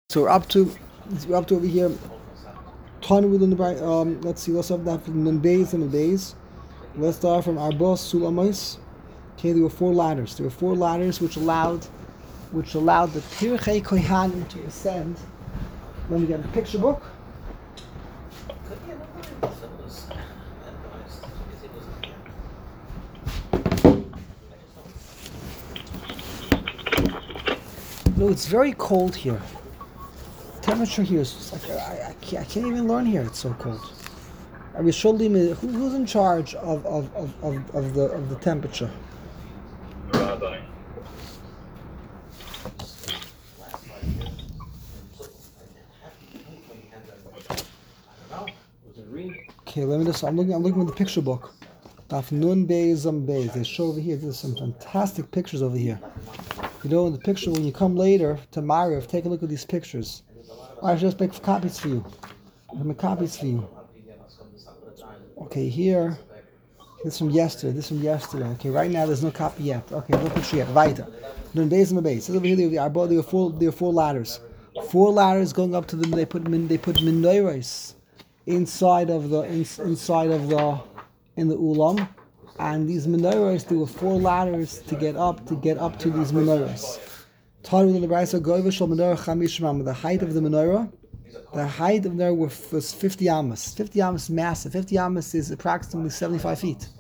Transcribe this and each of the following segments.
So we're up to over here. Ton within the bright. Let's see. Let's have that from the base and the base. Let's start from our boss Sulamais. Okay, there were four ladders. There were four ladders which allowed the Pirchei Kohanim to ascend. Let me get a picture book. No, it's very cold here. Temperature here is just like I can't even learn here. It's so cold. Who's in charge of the temperature? Rabbi. Okay, let me just. I'm looking at the picture book. Daf Nun Beis Beis. They show over here. There's some fantastic pictures over here. You know, in the picture when you come later to Mariv, take a look at these pictures. I just make copies for you. I make copies for you. Okay, here. This from yesterday. This from yesterday. Okay, right now there's no copy yet. Okay, no picture yet. Weiter. Nun Beis Beis. This over here. There are four ladders. Four ladders going up to them. They put menorahs inside of the in the ulam, and these menorahs, there were four ladders to get up to these menorahs. The height of the menorah, was 50 amas. 50 amas is massive. 50 amas is approximately 75 feet.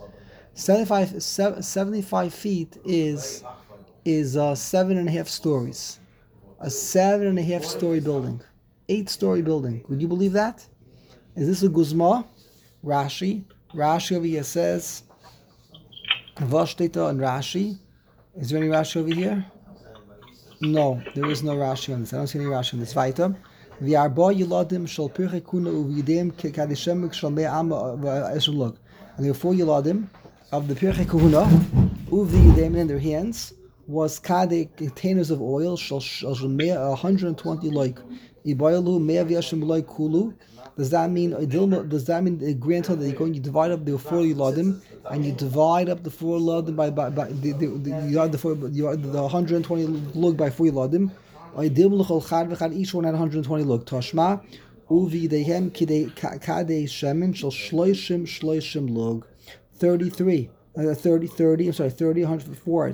75 feet is 7.5 stories. A 7.5 story building. 8-story building. Would you believe that? Is this a guzma? Rashi over here says, Vashtita and Rashi. Is there any Rashi over here? No, there is no Rashi on this. I don't see any Rashi on this. Weiter. V'arba yiladim shel pirchei kuna uvidim kadishem shel me'am v'eshlug. And there were 4 yiladim of the pirchei kuna uvidim in their hands was kade containers of oil shel 120 like ibayalu mea v'yashem like kulu. Does that mean granted that you're going to divide up the 4 yiladim and you divide up the 4 yiladim by the 120 lug by 4 yiladim? Each one had 120 lug. Tashma uvidehem kadei shemen shel shloishim lug. 30. I'm sorry, 30, 104.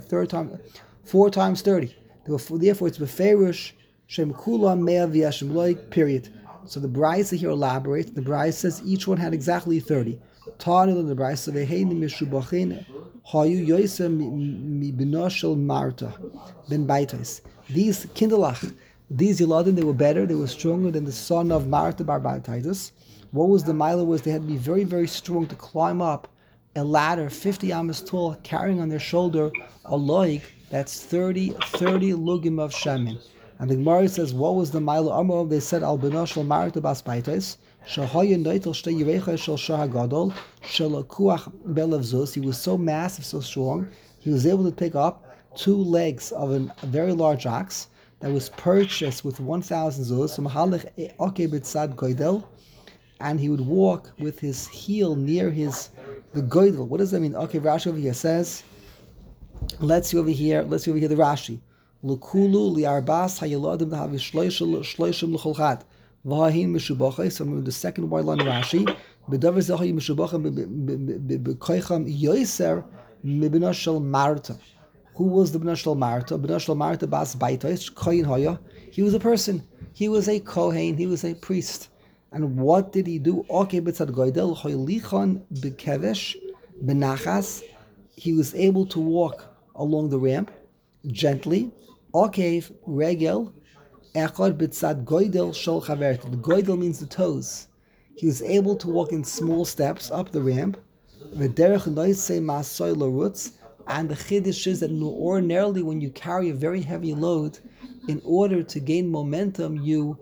4 times 30. Therefore, it's beferish shem kula mea v'yashem like. Period. So the Brisa here elaborates. The Brisa says each one had exactly 30. Tanil in the Brisa veheini mishubachin hayu yoisa mibinoshel marta ben baitais. These kindlach, these yiladim, they were better. They were stronger than the son of Marta bar Baitais. What was the mila? Was they had to be very, very strong to climb up a ladder 50 amas tall, carrying on their shoulder a loig that's 30 lugim of shemin. And the Gemara says, what was the Mila Amor? They said, Al Benoshel Marta Bas Baitais, Shahoyin Noitel Shtei Yerecha Shel Shah Gadol, Shelakuach Belav Zuz. He was so massive, so strong, he was able to pick up 2 legs of a very large ox that was purchased with 1,000 zuz, from Halach Oke B'tzad Goydel, and he would walk with his heel near the Goydel. What does that mean? Okay, Rashi over here says, let's see over here the Rashi. L'kulu li'arbas hayeladim d'havi shloishim l'cholchat v'hahin mishubachai. So the second white line Rashi b'davar zehay mishubachim b'koicham yoiser mibna shel Marta. Who was the b'na shel Marta? B'na shel Marta bas baitais kohen haya. He was a person. He was a kohen. He was a priest. And what did he do? Okay, b'tzad goydel hoylichon b'kevesh b'nachas. He was able to walk along the ramp gently. Okev regel echad b'tzad goydel shel chavert. The goydel means the toes. He was able to walk in small steps up the ramp. V'derech noisei masoy l'rutz. And the chiddush is that ordinarily when you carry a very heavy load, in order to gain momentum, you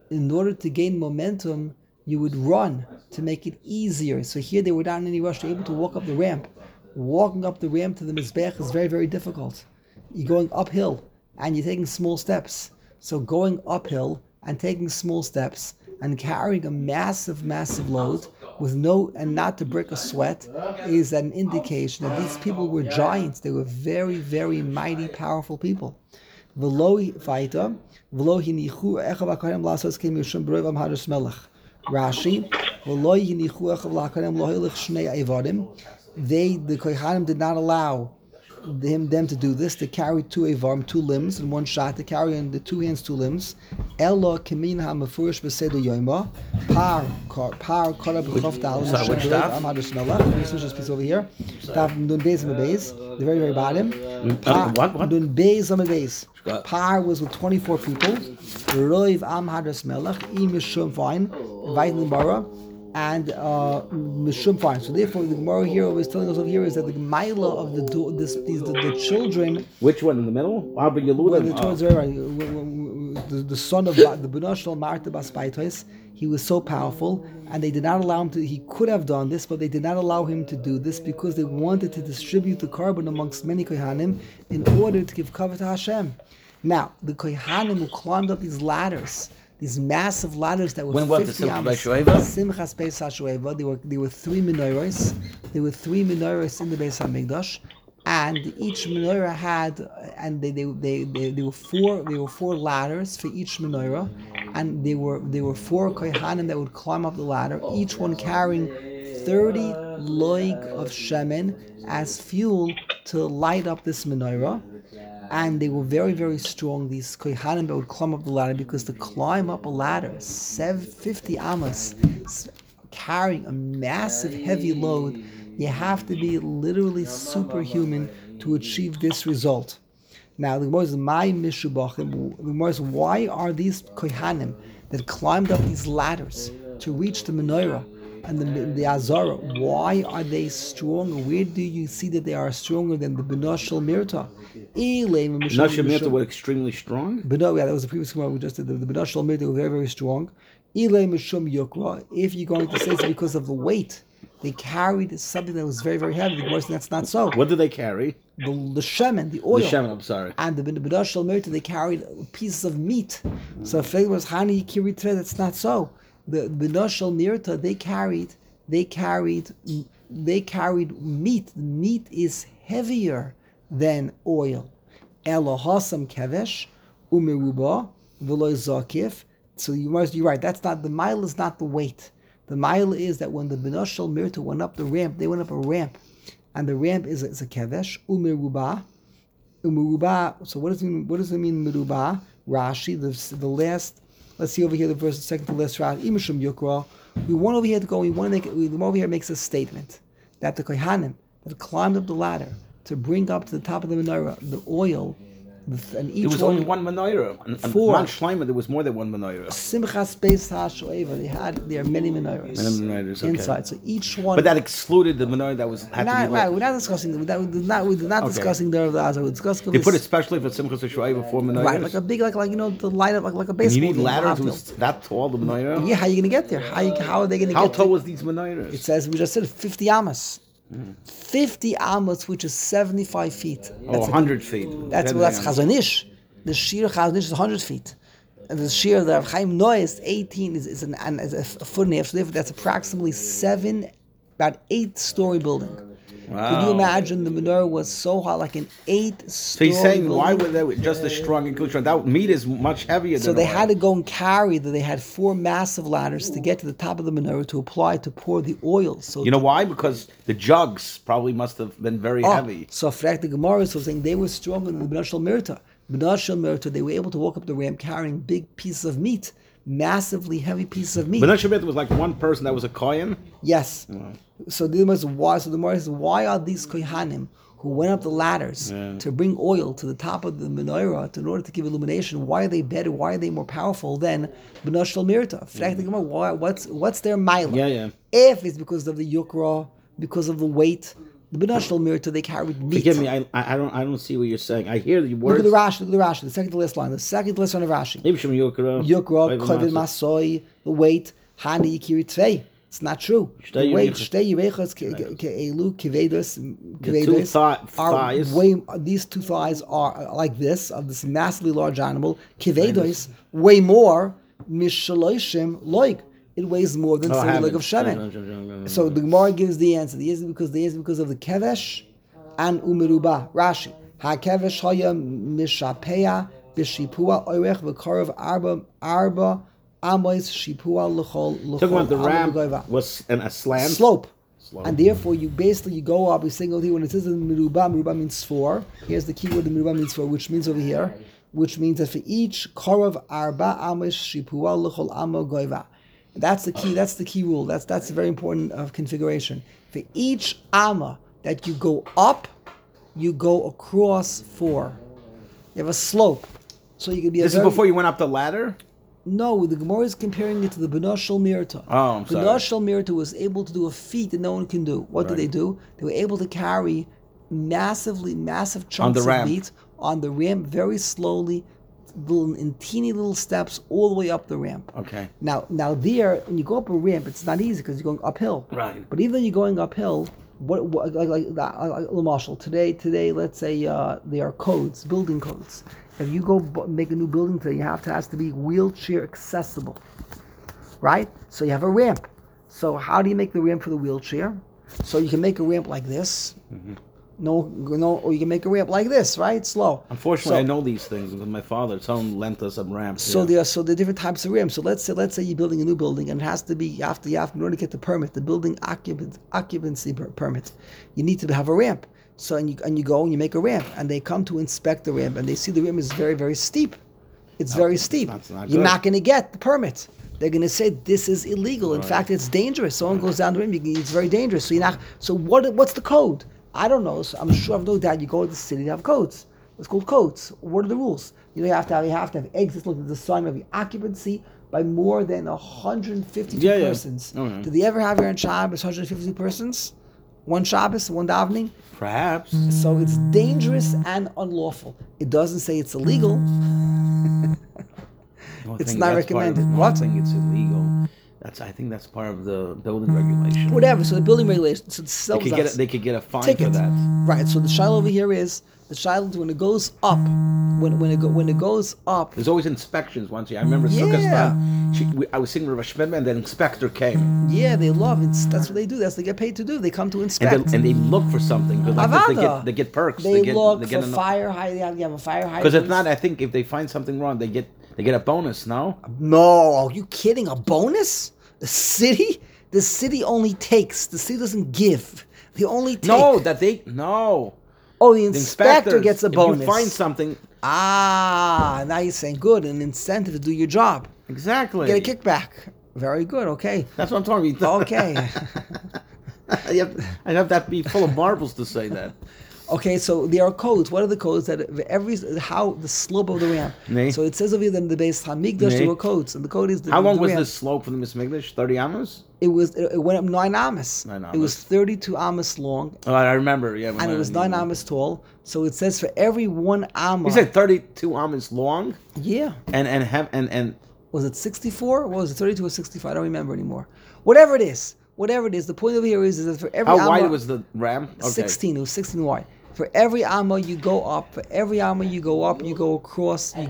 would run to make it easier. So here they were not in any rush. They were able to walk up the ramp. Walking up the ramp to the mizbech is very, very difficult. You're going uphill and you're taking small steps. So going uphill and taking small steps and carrying a massive, massive load with not to break a sweat is an indication that these people were giants. They were very, very mighty, powerful people. V'lo vayta, v'lo hinichu echav hakanim lasos kim yishum b'roiv am hadas melech. Rashi, v'lo hinichu echav hakanim lo hilich shnei evadim. The kohanim did not allow them to do this, to carry two evarim, two limbs in one shot, to carry in the two hands, two limbs. Ella kemin ha-mefurish b'seder yoyma, par kara b'chof dal, which daf? am hadas melech. Let me switch this piece over here. Daf nun beis am beis, the very, very bottom. What? Nun beis am beis. Par was with 24 people. Roiv am hadas melech, im mishum fine, Vayin Gemara, and mishum fine. So therefore, the Gemara here was telling us over here is that the Gemara of the children. Which one in the middle? How big you Well, lose towards the right, the son of the Benashal Marta Bas Baitos, he was so powerful, and they did not allow him to. He could have done this, but they did not allow him to do this because they wanted to distribute the carbon amongst many kohanim in order to give cover to Hashem. Now, the kohanim who climbed up these ladders, these massive ladders that were When was the 50 Simchas amos. Beis Shoeva? Simchas Beis HaShoeva. There were three menorahs. There were three menorahs in the Beis Hamikdash, and each menorah had, and there were four ladders for each menorah, and there were four kohanim that would climb up the ladder, each one carrying 30 loig of shemen as fuel to light up this menorah. And they were very, very strong, these kohanim that would climb up the ladder, because to climb up a ladder, 50 amos, carrying a massive heavy load, you have to be literally superhuman to achieve this result. Now, the Gemara is my mishubachim. The Gemara is, why are these kohanim that climbed up these ladders to reach the menorah and the Azara, why are they strong? Where do you see that they are stronger than the Benashal Mirta? Benashal Mirta were extremely strong? But no, yeah, that was the previous one we just did. The Benashal Mirta were very, very strong. If you're going to say it's because of the weight, they carried something that was very, very heavy. The Gemara says that's not so. What did they carry? The shemen, the oil. The shemen, I'm sorry. And the Benashal Mirta, they carried pieces of meat. So if it was Hani Kiritre, that's not so. The Benashal Mirta, they carried meat. Meat is heavier than oil. Elohasam kevesh umeruba v'loy zakif. So you're right. That's not the mile. Is not the weight. The mile is that when the Benashal Mirta went up the ramp, they went up a ramp, and the ramp is a kevesh umeruba. Umeruba. So what does it mean meruba? Rashi, the last. Let's see over here the verse, the second to last round. Imishum Yukra. We want over here to go. The one over here makes a statement that the kohanim that climbed up the ladder to bring up to the top of the menorah the oil, and each there was only one menorah. And Mount Shlomo, there was more than one menorah. Simchas Beis HaShoeva, there are many menorahs. Many menorahs, okay. Inside. So each one. But that excluded the menorah that had to be lit. We're not discussing we're not discussing the Azar. We're discussing. They put it especially for Simchas Shoeva for menorahs. Right, like a big, the light up like a baseball. You need ladders who's that tall, the menorah. Yeah, how are you going to get there? How are they going to get there? How tall was these menorahs? It says, we just said 50 amos. 50 amos, which is 75 feet. That's 100 feet. That's Chazon Ish. The Shir Chazon Ish is 100 feet. And the Shir of the Rav Chaim Noyes, 18 is a foot and a half. So therefore, that's approximately about 8-story building. Wow. Can you imagine the menorah was so high, like an 8-story So he's saying, building? why were they just as strong and good? That meat is much heavier So than they oil. had to go and carry, they had 4 massive ladders to get to the top of the menorah to pour the oil. So you know why? Because the jugs probably must have been very heavy. So Frak the Gemara is saying they were stronger than the Benashal Mirta. Benashal Mirta, they were able to walk up the ramp carrying big pieces of meat, massively heavy pieces of meat. Benashal Mirta was like one person that was a kohen? Yes. Wow. So the Gemara says, why are these kohanim who went up the ladders to bring oil to the top of the menorah in order to give illumination? Why are they better? Why are they more powerful than Benashal Mirta? Frak the Gemara, what's their mila? Yeah. If it's because of the yukra, because of the weight, the Benashal Mirta, they carried meat. Forgive me, I don't see what you're saying. I hear the words. Look at the Rashi, the second to last line. The second to last line of Rashi. Yukra, Kovid Masoi, the weight, Hani Yikiri Tvei. It's not true. The weight, Shtei Yerechos Ke'elu Kevedos thighs. These 2 thighs are like this, of this massively large animal. Kevedos, way more, Mishaloshim Loik. It weighs more than 30 leg of shemen. So the Gemara gives the answer. The answer is because of the kevesh and umeruba. Rashi. Ha kevesh haya mishapeya b'shipua oirech v'karav arba amos shipua l'chol Talking about the amma ramp b'goiva. was a slant. Slope. And therefore, you go up. We say over here when it says in meruba means 4. Here's the key word. The meruba means 4, which means over here, which means that for each karav arba amos shipua l'chol amma goiva. That's the key. That's the key rule. That's a very important configuration. For each amma that you go up, you go across 4. You have a slope, so you can be. This is before you went up the ladder. No, the Gemara is comparing it to the Bnei Shel Mirta. Oh, I'm sorry. Bnei Shel Mirta was able to do a feat that no one can do. What did they do? They were able to carry massive chunks of meat on the ramp very slowly, in teeny little steps, all the way up the ramp. Okay. Now there, when you go up a ramp, it's not easy because you're going uphill. Right. But even though you're going uphill, Marshall, today, let's say there are codes, building codes. If you go make a new building today, has to be wheelchair accessible, right? So you have a ramp. So how do you make the ramp for the wheelchair? So you can make a ramp like this. Mm-hmm. No, or you can make a ramp like this, right? Slow. Unfortunately, I know these things because my father, someone lent us a ramp. So there are different types of ramps. So let's say you're building a new building, and it has to be you have in order to get the permit, the building occupancy permit, you need to have a ramp. So and you go and you make a ramp, and they come to inspect the ramp, and they see the ramp is very, very steep. It's very steep. You're not going to get the permit. They're going to say this is illegal. In fact, it's dangerous. Someone goes down the ramp, it's very dangerous. So you're not. So what's the code? I don't know. So I'm sure I've no doubt. You go to the city, they have codes. It's called codes. What are the rules? You have to have exits. Look at the sign of the occupancy by more than 152 persons. Yeah. Mm-hmm. Did they ever have here on Shabbos 152 persons? One Shabbos, one davening? Perhaps. So it's dangerous and unlawful. It doesn't say it's illegal. It's not recommended. I think it's illegal. I think that's part of the building regulation. Whatever. So the building regulation. So they could get a fine ticket for that. Right. So the shiloh over here is the shiloh when it goes up. When it goes up. There's always inspections once a year. I remember Sukkot. I was sitting with Rav Shmedman, and the inspector came. Yeah, they love it. That's what they do. That's what they get paid to do. They come to inspect. And they look for something. They get perks. They look for fire hydrant. They have a fire hydrant. Because if not, I think if they find something wrong, they get a bonus. No. No. Are you kidding? A bonus? The city only takes. The city doesn't give. They only take. No. Oh, the inspector gets a bonus. If you find something. Now you're saying good, an incentive to do your job. Exactly. Get a kickback. Very good. Okay. That's what I'm talking about. Okay. I'd have that be full of marbles to say that. Okay, so there are codes. What are the codes that how the slope of the ramp? Nee. So it says over here that in the base Hamikdash there were codes, and the code is how long was ramp. this slope from the Mismigdash? 30 amas? It went up 9 amas. 9 amas. It was 32 amas long. Oh, I remember. Yeah, and it was 9 amas tall. So it says for every 1 amma. You said 32 amas long. Yeah. And was it 64? Or was it 32 or 65? I don't remember anymore. Whatever it is, the point over here is that for every how wide was the ramp? Okay. 16. It was 16 wide. For every amma you go up, for every amma you go up, you go across 4.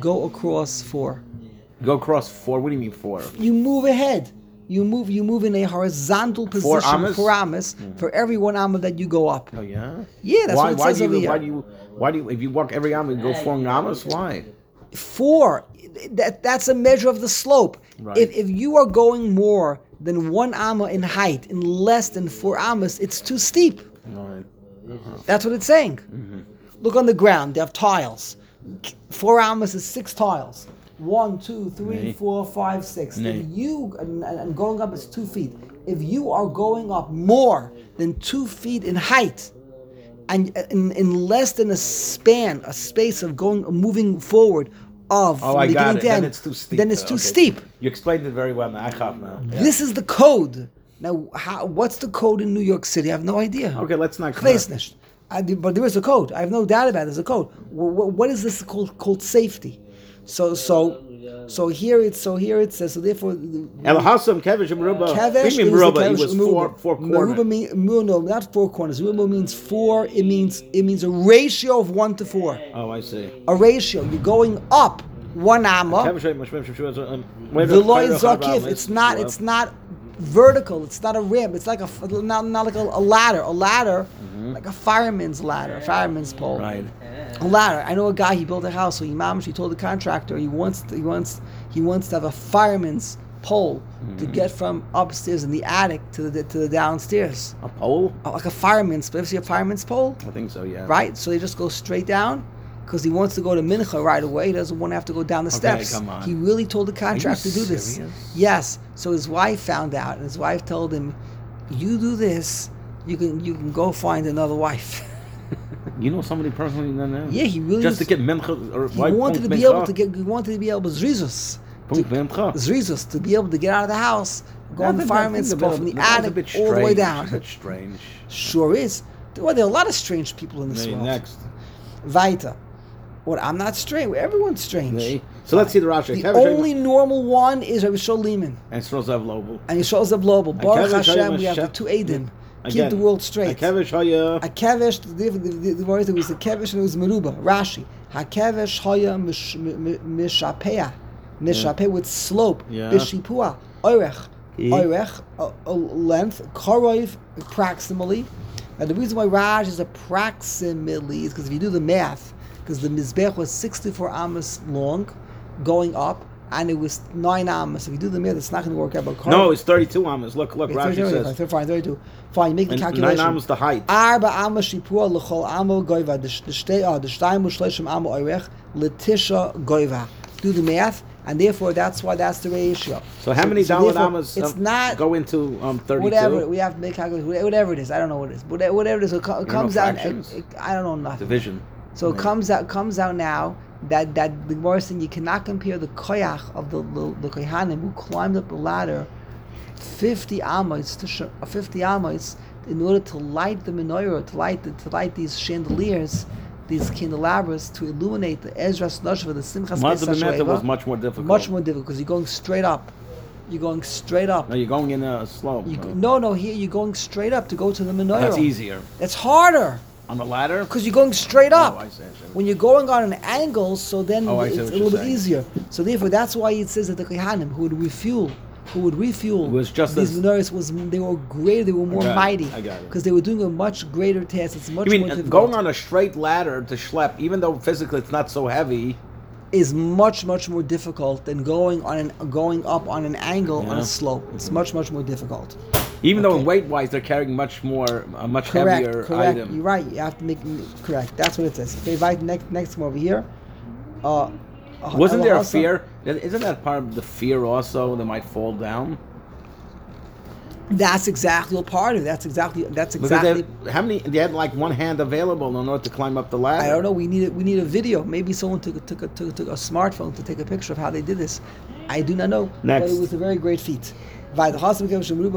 Go across 4? What do you mean 4? You move ahead. You move in a horizontal position. 4 ammas for every 1 amma that you go up. Oh yeah. Yeah, that's what it says over here. Why do you? If you walk every amma, you go 4 ammas? Why? 4. That's a measure of the slope. Right. If you are going more than 1 amma in height, in less than 4 ammas, it's too steep. Right. That's what it's saying. Mm-hmm. Look on the ground. They have tiles. 4 ammas is 6 tiles. 1, 2, 3, 4, 5, 6. If you and going up is 2 feet. If you are going up more than 2 feet in height, and in less than a space of moving forward of I got it. Then it's too steep. Then it's too steep. You explained it very well. Now I have now. Yeah. This is the code. Now, what's the code in New York City? I have no idea. Okay, let's not. But there is a code. I have no doubt about it. There's a code. What is this called safety? So here it says. So therefore, El Hassam Kevesh Meruba. Kevesh mean Meruba. It was 4 corners. No, not 4 corners. Meruba means 4. It means a ratio of 1 to 4. Oh, I see. A ratio. You're going up 1 amma. The law is zakif. It's not vertical. It's not a ramp. It's like not like a ladder. A ladder like a fireman's ladder, a fireman's pole. Right. A ladder. I know a guy. He built a house. So he told the contractor he wants to have a fireman's pole to get from upstairs in the attic to the downstairs. A pole? Like a fireman's. Ever see a fireman's pole? I think so. Yeah. Right. So they just go straight down because he wants to go to Mincha right away. He doesn't want to have to go down the steps. Come on. He really told the contractor to do this. Serious? Yes. So his wife found out, and his wife told him, "You do this, you can go find another wife." You know somebody personally in there? Yeah, he really just was, to get mincha or he wanted to be able to get. He wanted to be able zrizus, zrizus, to be able to get out of the house, go on the fireman's pole from the attic all the way down. It's a bit strange. Sure is. Well, there are a lot of strange people in this world. Next. Weiter. What? I'm not strange. Everyone's strange. So let's see the Rashi. The only normal one is Rabbi Shol Lehman. And Srozav Lobel. And Yisrael Zav Lobel. Baruch Hashem, we have the two Eidim. Keep the world straight. Hakevesh Haya. Hakevesh, the word there was the Kevesh and it was Meruba. Rashi. Hakevesh Haya Mishapea. Mishapea with slope. Bishipua. Oirech. Oirech, length. Koroiv, approximately. Now the reason why Raj is approximately is because if you do the math, because the Mizbech was 64 amas long, going up, and it was 9 amas. If you do the math, it's not going to work out. But no, it's 32 amas. Look, Rashi says. Fine, 32. Fine, you make the calculation. 9 amas the height. Arba amas shipua l'chol amo goiva. The shtayim u'shleishim amo oirech l'tisha goiva. Do the math, and therefore that's why that's the ratio. So how many dollar amas go into 32? Whatever, we have to make calculation. Whatever it is, I don't know what it is. Whatever it is, it comes out. I don't know nothing. Division. So it comes out now that the Gemara saying you cannot compare the koyach of the kohanim who climbed up the ladder 50 amos in order to light the menorah, to light these chandeliers, these candelabras, to illuminate the Ezras Noshva, the Simchas Pesach. Was much more difficult. Much more difficult because you're going straight up. You're going straight up. No, you're going in a slope. No, here you're going straight up to go to the menorah. That's easier. It's harder. On the ladder? Because you're going straight up. Oh, I see. When you're going on an angle, so then it's a little bit saying. Easier. So therefore, that's why it says that the Kohanim who would refuel was just these menorahs, they were greater, they were more mighty. I got it. Because they were doing a much greater task. It's much more difficult. Going on a straight ladder to schlep, even though physically it's not so heavy, is much more difficult than going up on an angle on a slope. It's much more difficult. Even though weight-wise they're carrying much heavier item. You're right. You have to make correct. That's what it says. Okay, right. Next one over here. Wasn't there a fear? Isn't that part of the fear also? They might fall down. That's exactly a part of it. That's exactly. How many? They had like one hand available in order to climb up the ladder. I don't know. We need a video. Maybe someone took a smartphone to take a picture of how they did this. I do not know. Next. But it was a very great feat. By the hospital,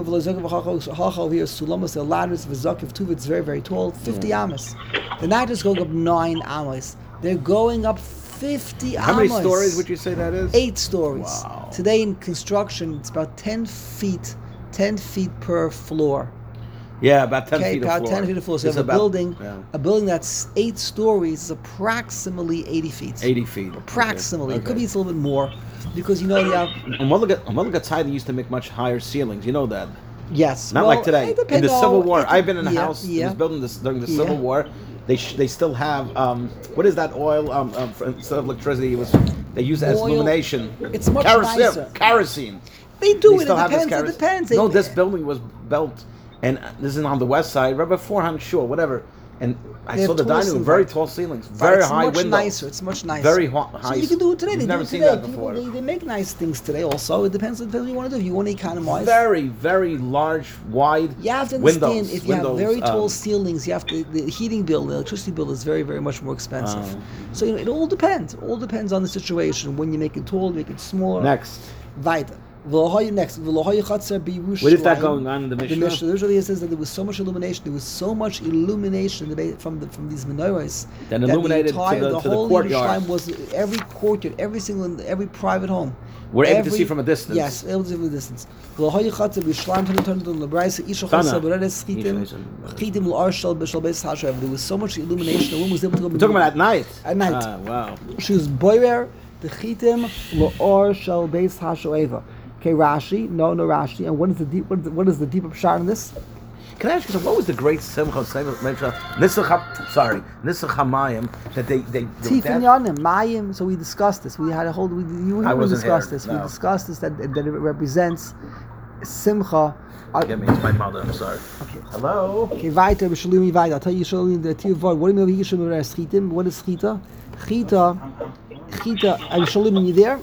the ladders of Zakiv Tuv, it's very, very tall, 50 amas. They're not just going up 9 amas. They're going up 50 amas. How many stories would you say that is? 8 stories. Wow. Today in construction, it's about 10 feet per floor. Yeah, about 10 feet of about floor. 10 feet of floor. So you have a building that's 8 stories is approximately 80 feet. 80 feet. Approximately. Okay. It could be a little bit more. Because you know you have... And Mulligat's used to make much higher ceilings. You know that? Yes. Not like today. In the Civil War, I've been in a house that was built during the Civil War. They still have what is that oil? Instead of electricity, they use it as illumination. It's much nicer. Kerosene. They do. It depends. No, this building was built, and this is on the west side, right before Han Shul, whatever. And I saw the dining room, very tall ceilings, very high windows. It's much nicer. Very high. So you can do it today. You've never seen that before. They make nice things today also. It depends what you want to do. If you want to economize. Very, very large, wide windows. You have to understand, if you have very tall ceilings, you have to, the heating bill, the electricity bill is very, very much more expensive. So it all depends. It all depends on the situation. When you make it tall, make it smaller. Next. Weiter. What is that going on in the Mishnah? The Mishnah usually says that there was so much illumination. There was so much illumination from these menorahs that illuminated the whole courtyard. Was every courtyard, every private home. We're able to see from a distance. Yes, able to see from a distance. There was so much illumination. The woman was able to go. We're talking about at night. At night. Wow. She was boirer. The chitim l'or shel beis hashoeva. Okay, Rashi, no Rashi. And what is the deep pshat in this? Can I ask you something? What was the great Simcha Nisach Hamayim that they Tifin Yanim, Mayim. So we discussed this. We had a whole. We discussed this. No. We discussed this that it represents Simcha. Forgive me, it's my mother. I'm sorry. Okay. Hello. Okay, weiter, Shalom weiter. I'll tell you Shalom the Tivor. What do you mean here Shalom Schitim? What is Chita? Chita. Are you Shalom? You there?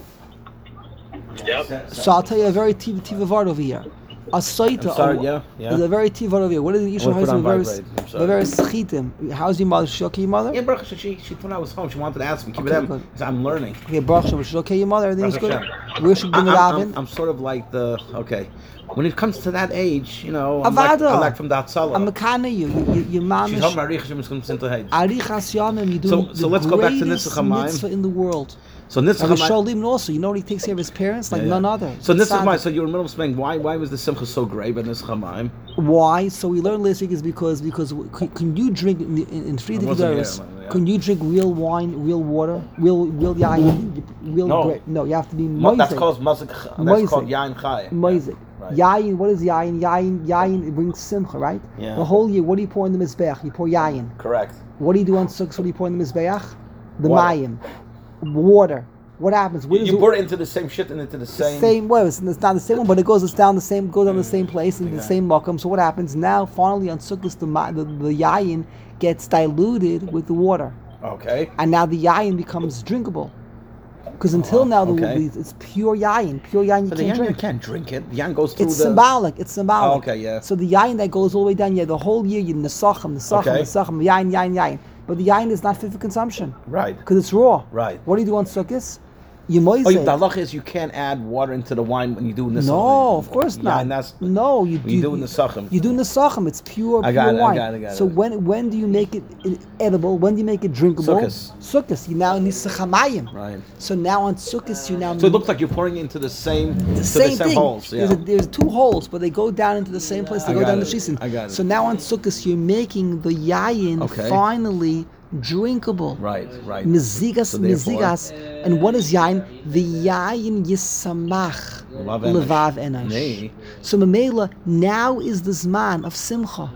Yep. So I'll tell you a very tiva word over here. A saita. Sorry, yeah. Is a very tiva word over here. What is the Yisrael Ha'izim? Very schitim. How's your mother? Is she okay, your mother? Yeah, Baruch Hashem. She when I was home, she wanted to ask me. Keep it Okay, in. I'm learning. Okay, Baruch Hashem. Is she okay, your mother? Everything's good. Baruch Where should we bring it out in? I'm sort of like the When it comes to that age, I'm Avada. like from that Salah. I'm a kana your mom She's is. home. Arich Hashem is going to Heid. Arichas Yamim. You do So let's go back to greatest Nisach Hamayim. mitzvah in the world. So Nisach And Hamayim. Shalim also, you know what he takes care of his parents like none other. So It's Nisach Hamayim. sad. So you were in the middle of saying why was the Simcha so great by Nisach Hamayim? Why? So we learned last week is because can you drink in Friedrich I wasn't Gedaris, here, man, can you drink real wine, real water, real yayin, real No. grape? No, you have to be That's moizik. called Mazik. That's Moizik. called Yain Chai. Moizik. Right. Yayin, what is yayin? Yayin, it brings simcha, right? Yeah. The whole year, what do you pour in the mizbeach? You pour yayin. Correct. What do you do on sukkah? What do you pour in the mizbeach? The Water. mayim. Water. What happens? Where does You it- pour it into the same shit and into the same. same way. It's not the same one, but it goes down the same place in the same makam. So what happens now? Finally, on sukkahs, the yayin gets diluted with the water, Okay. and now the yayin becomes drinkable. Because until now, okay. it's pure yayin. Pure yayin you But the can't Yan, you drink. can't drink it. The Yan goes through It's the. symbolic. It's symbolic. Oh, okay, yeah. So the yayin that goes all the way down, the whole year, you nesachim, Okay. yayin. But the yayin is not fit for consumption Right. because it's raw. Right. What do you do on sukkahs? You moise Oh, it. the halacha is you can't add water into the wine when you do Nisach. No, of course Yeah, not. and that's no, you when you do Nisachim. You do nesachim. It's pure I got it, I wine. got it. So when do you make it edible? When do you make it drinkable? Sukkahs. Sukkahs. You now nisach hamayim. Right. So now on sukkahs you now. So it looks like you're pouring into the same same thing. holes. Yeah. There's two holes, but they go down into the same place. They I go got down it. the shisin. I got it. So now on sukkahs you're making the yayin Okay. finally drinkable. Right. Mizigas, So therefore- mizigas. And what is yayin? The yayin yisamach Levav enash. levav enash. Nay. So Mamela, now is the zman of simcha.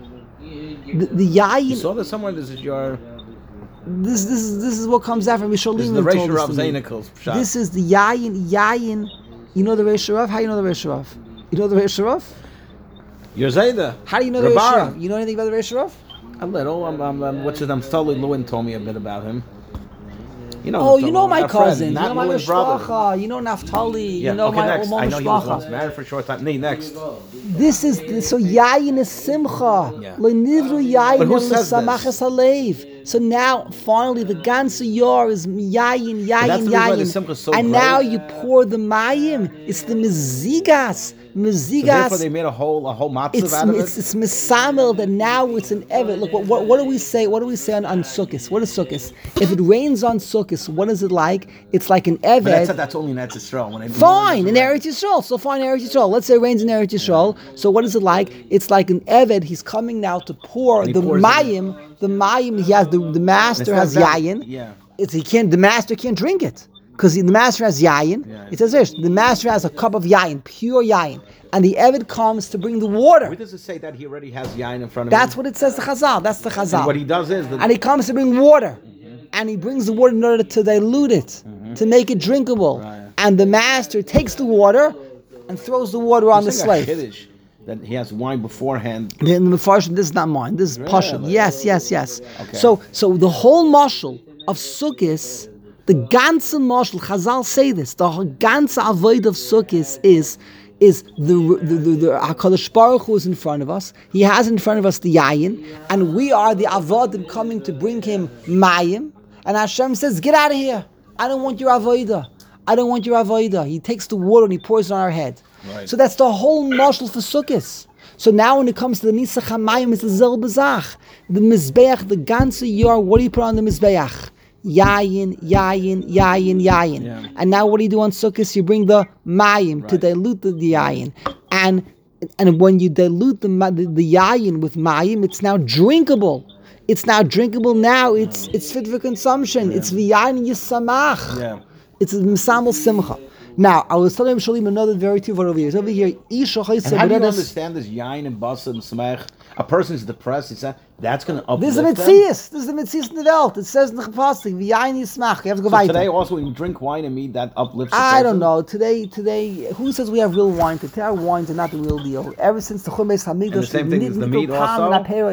The yayin. You saw that somewhere. This is your. This is what comes after Mishalim. This is the ratio of Zainikals. This is the yayin. You know the ratio of? How do you know the ratio of? You know the ratio of? Your Zayda. How do you know the ratio of? You know anything about the ratio of? A little. What's his name? Sully Lewin told me a bit about him. You know. Oh, you know my our friend, cousin. You not know my Lewin's brother. mishpacha. You know Naftali. Yeah. You know Okay. my Next. I know he was once mishpacha. married for a short time. Nee. Next. This is so yayin is simcha. Yeah. Lenivru yayin But who says l'samachas halev. So now, finally, the ganze yor is yayin, that's the reason why the simcha is so and great. now you pour the mayim. It's the mizigas. So therefore, they made a whole matzah out of it. It's misamel that now it's an evet. Look, what do we say? What do we say on Sukkot? What is Sukkot? If it rains on Sukkot, what is it like? It's like an evet. But that's only in Eretz Yisrael. When Fine, in Eretz Yisrael. So fine, Eretz Yisrael. Let's say it rains in Eretz Yisrael. So what is it like? It's like an Eved. He's coming now to pour he the pours mayim. The mayim. He has the master has yayin. Yeah. The master can't drink it because the master has yayin. Yeah. It says this: the master has a cup of yayin, pure yayin, and the Eved comes to bring the water. Where does it say that he already has yain in front of That's him? what it says to Chazal. That's the Chazal. And what he does is, And he comes to bring water. And he brings the water in order to dilute it, to make it drinkable. Right. And the master takes the water and throws the water on the slave. That he has wine beforehand. In the Mefarshim, this is not mine. This is Pasha. Really? Yes. Okay. So the whole mashal of Sukkot, the ganze mashal, Chazal say this, the ganze avoid of Sukkot is the HaKadosh Baruch Hu is in front of us. He has in front of us the yayin, and we are the avodim coming to bring him mayim. And Hashem says, "Get out of here! I don't want your avodah. I don't want your avodah." He takes the water and he pours it on our head. Right. So that's the whole mashal for Sukkot. So now when it comes to the Nisach HaMayim, it's the Zel Bezach. The Mizbeach, the ganze yor, what do you put on the Mizbeach? Yayin. Yeah. And now what do you do on Sukkot? You bring the Mayim to dilute the yayin. And when you dilute the yayin with Mayim, it's now drinkable. It's now drinkable now. It's fit for consumption. It's v'yayin yisamach. Yeah. It's a misamel simcha. Now, I was telling Shalim another very two over here. It's over here. Isha And how do you understand this yain and basa and smech? A person is depressed. He said that's going to uplift This is a them. Metzias. This is the Metzias in the Welt. It says in the Chapastik, V'yayin yismach. You have to go So weiter. today also when you drink wine and meat, that uplifts the I don't person? know. Today, who says we have real wine? Today our wines are not the real deal. Ever since the Chumash Hamikdash, And the same thing is the meat also?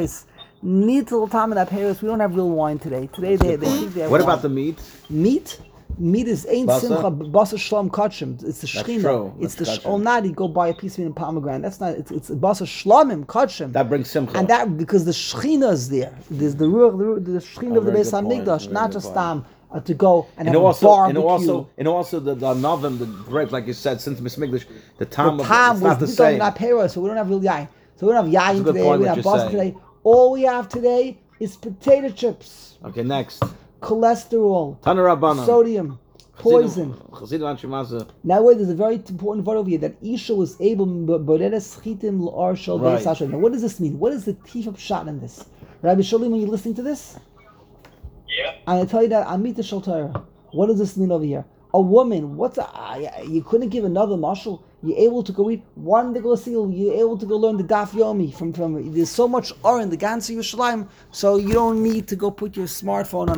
Nitl tam and aperos. We don't have real wine today. Today they think they have What wine. about the meat? Meat? Meat is ain't Basa? simcha basa shlom kachim. It's the shechina. true. It's the That's kachim. onadi. Go buy a piece of meat and pomegranate. That's not. It's basa shlomim kachim. That brings simcha. And that because the shechina is there. There's the ruach, the shechina of the very Beis good point, Hamikdash, very not good just point. to go and And have also, a barbecue. and also the novim, the bread, like you said, since Mismigdash, the The time of time it's not the was same. not payros, so we don't have real yain. So we don't have That's a yain good today. point We what don't have you're basa saying. today. All we have today is potato chips, Okay, next. cholesterol, Tana Rabbanan. sodium, poison. Chassidim Anshimasa. Now, wait, there's a very important word over here that Isha was able Boredes Chitim L'Ar Shel Right. Beis Hashem. Now, what does this mean? What is the teeth of shot in this? Rabbi Shalim, when you're listening to this, Yeah. and I tell you that Amita Shel Torah. What does this mean over here? A woman, you couldn't give another mashal. You're able to go read one to go seal. You're able to go learn the Daf Yomi from. There's so much or in the Gansi Yerushalayim, so you don't need to go put your smartphone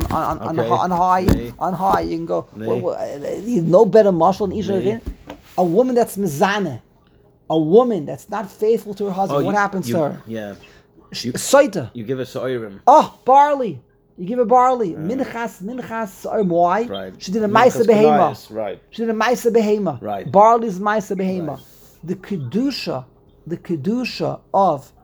on high. You can go. There's no better mashal than Isha. A woman that's mizaneh, a woman that's not faithful to her husband. What happens to her? Yeah. Saita. You give us oirim. Oh, barley. You give her barley. Minchas, or why? Right. She did a Maisa Behema. Right. She did a Maisa Behema. Right. Barley's Maisa Behema. Right. The kedusha of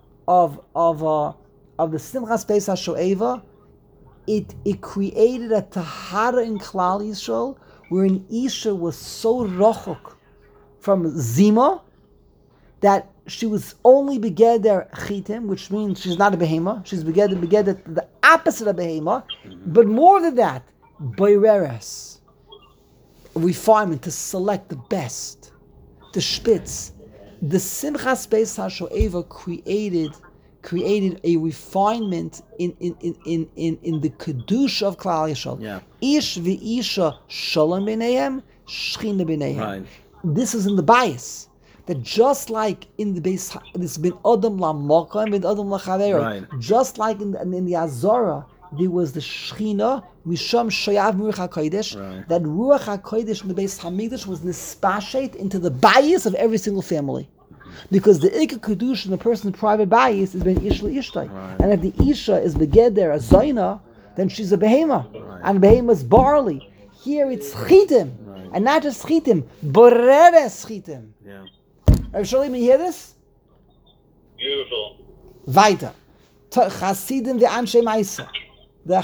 the Simchas Beis HaShoeva, it created a tahara in Klal Yisrael, where an Isha was so rochok from Zima that she was only begeder chitim, which means she's not a behema. She's begeder the opposite of behema. But more than that, boireres, refinement to select the best, the spitz. The Simchas Beis HaShoeva created a refinement in the kedusha of Klal Yisrael. Yeah. Ish v'isha shalom b'neihem, shchina b'neihem. Right. This is in the bias. That just like in the base, this bin Adam la Malka and bin Adam la Chavera, Right. just like in the Azara, there was the Shechina, Misham Shayav Ruach HaKodesh, Right. that Ruach HaKodesh in the base Hamikdash was nispashate into the bias of every single family. Because the Ikka Kedush in the person's private bias is ben Ish Ishtai. Right. And if the Isha is begeder a Zaina, then she's a behema. Right. And behema is barley. Here it's chitim. Right. And not just chitim, boreres chitim. Yeah. Rav Shalim, you hear this? Beautiful. Weiter. Hasidim ve'anshe Maisa. The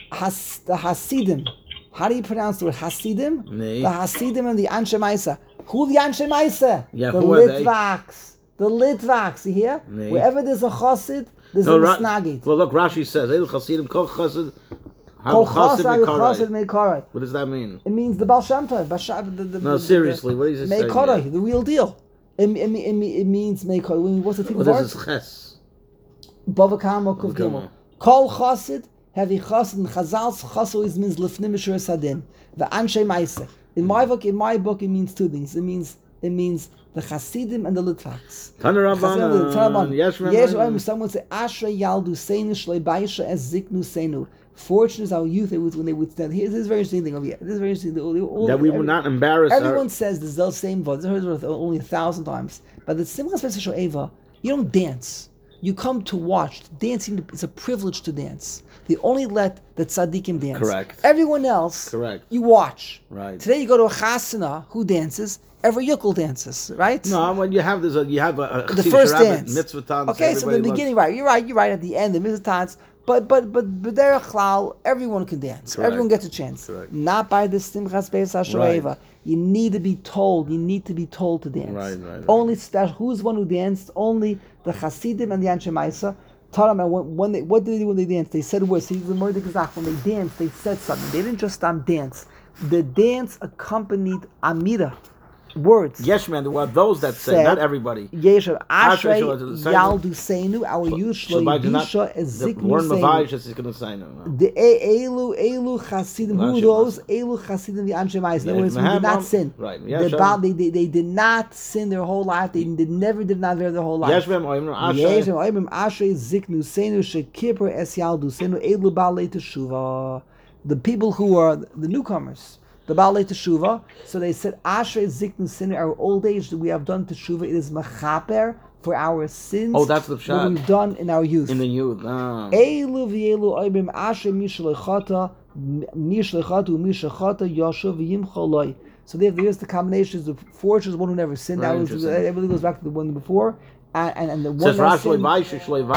Hasidim. How do you pronounce the word Hasidim? Nee. The Hasidim and the Anshe Maisa. Who the Anshe Maisa? Yeah, the who are they? Litvaks. The Litvaks, you hear? Nee. Wherever there's a Chassid, there's a Misnagid. Well, look, Rashi says, "El Chasidim kol Chasid." Kol Chassid Chassid Mekaray. Mekaray. What does that mean? It means the Baal Shem Tov. No, seriously, what is it saying? Mekaray, the real deal. It means Mekaray. What's the thing What for is it? this ches? Bava Kama Kuv Kama. Gimel. Kol Chassid, heavy Chassid, and Chazal's Chassid means Lefnim Mishur Sadin. The Anshe Maise. In my book, it means two things. It means the Chasidim and the Litvaks. Tana Rabbanan. Yes, someone say Ashrei Yaldu Seinu Shlei Baisha as Ziknu Seinu. Fortunate is our youth when they would stand. Here's this is a very interesting thing over here. This is very interesting. That we would not embarrass Everyone says the same vote. I've heard it only 1,000 times. But the Simchas Beis HaShoeva, you don't dance. You come to watch. Dancing is a privilege to dance. They only let the tzaddikim dance. Correct. Everyone else, Correct. you watch. Right. Today you go to a chasana, who dances? Every yukul dances, right? No, when you have this, you have a The Chassidish first rabbit, dance. mitzvah tans, Okay, so in the everybody beginning, right? You're right. At the end, the mitzvah tans. But derech klal, everyone can dance. Correct. Everyone gets a chance. Correct. Not by the Simchas Beis HaShoeva. Right. You need to be told. You need to be told to dance. Right. Only special. Who's the one who danced? Only the Hasidim and the Anshe Maisa. What did they do when they danced? They said words. See, the Mordik Gazach, when they danced, they said something. They didn't just dance. The dance accompanied Amida. words. Yeshman, there were those that say, not everybody. Yeshav Ashrei Yaldu Seinu, our youth Shlo Yisha Eziknu The word Mavayish is going to say no. The Elu Chasidim, who those? Elu Chasidim the Anshe Mais. In other words, we did not sin. Right. They did not sin their whole life. They never did not veer their whole life. Yeshvem Oimrim Ashrei Ziknu Seinu Shekipur Es Yaldu Seinu Elu Baalei Teshuvah. The people who are the newcomers. The Baalei Teshuvah, so they said, Ashrei Ziknu Sin, our old age that we have done Teshuvah, it is Mechaper for our sins. Oh, that's the pshat. That we've done in our youth. In the youth. Eilu v'yelu oibim Ashrei mishlechata, mishechata, yashav v'yimcholoi. So there's the combinations of fortunes, one who never sinned. That was, everything goes back to the one before. And the one says that sinned, that's the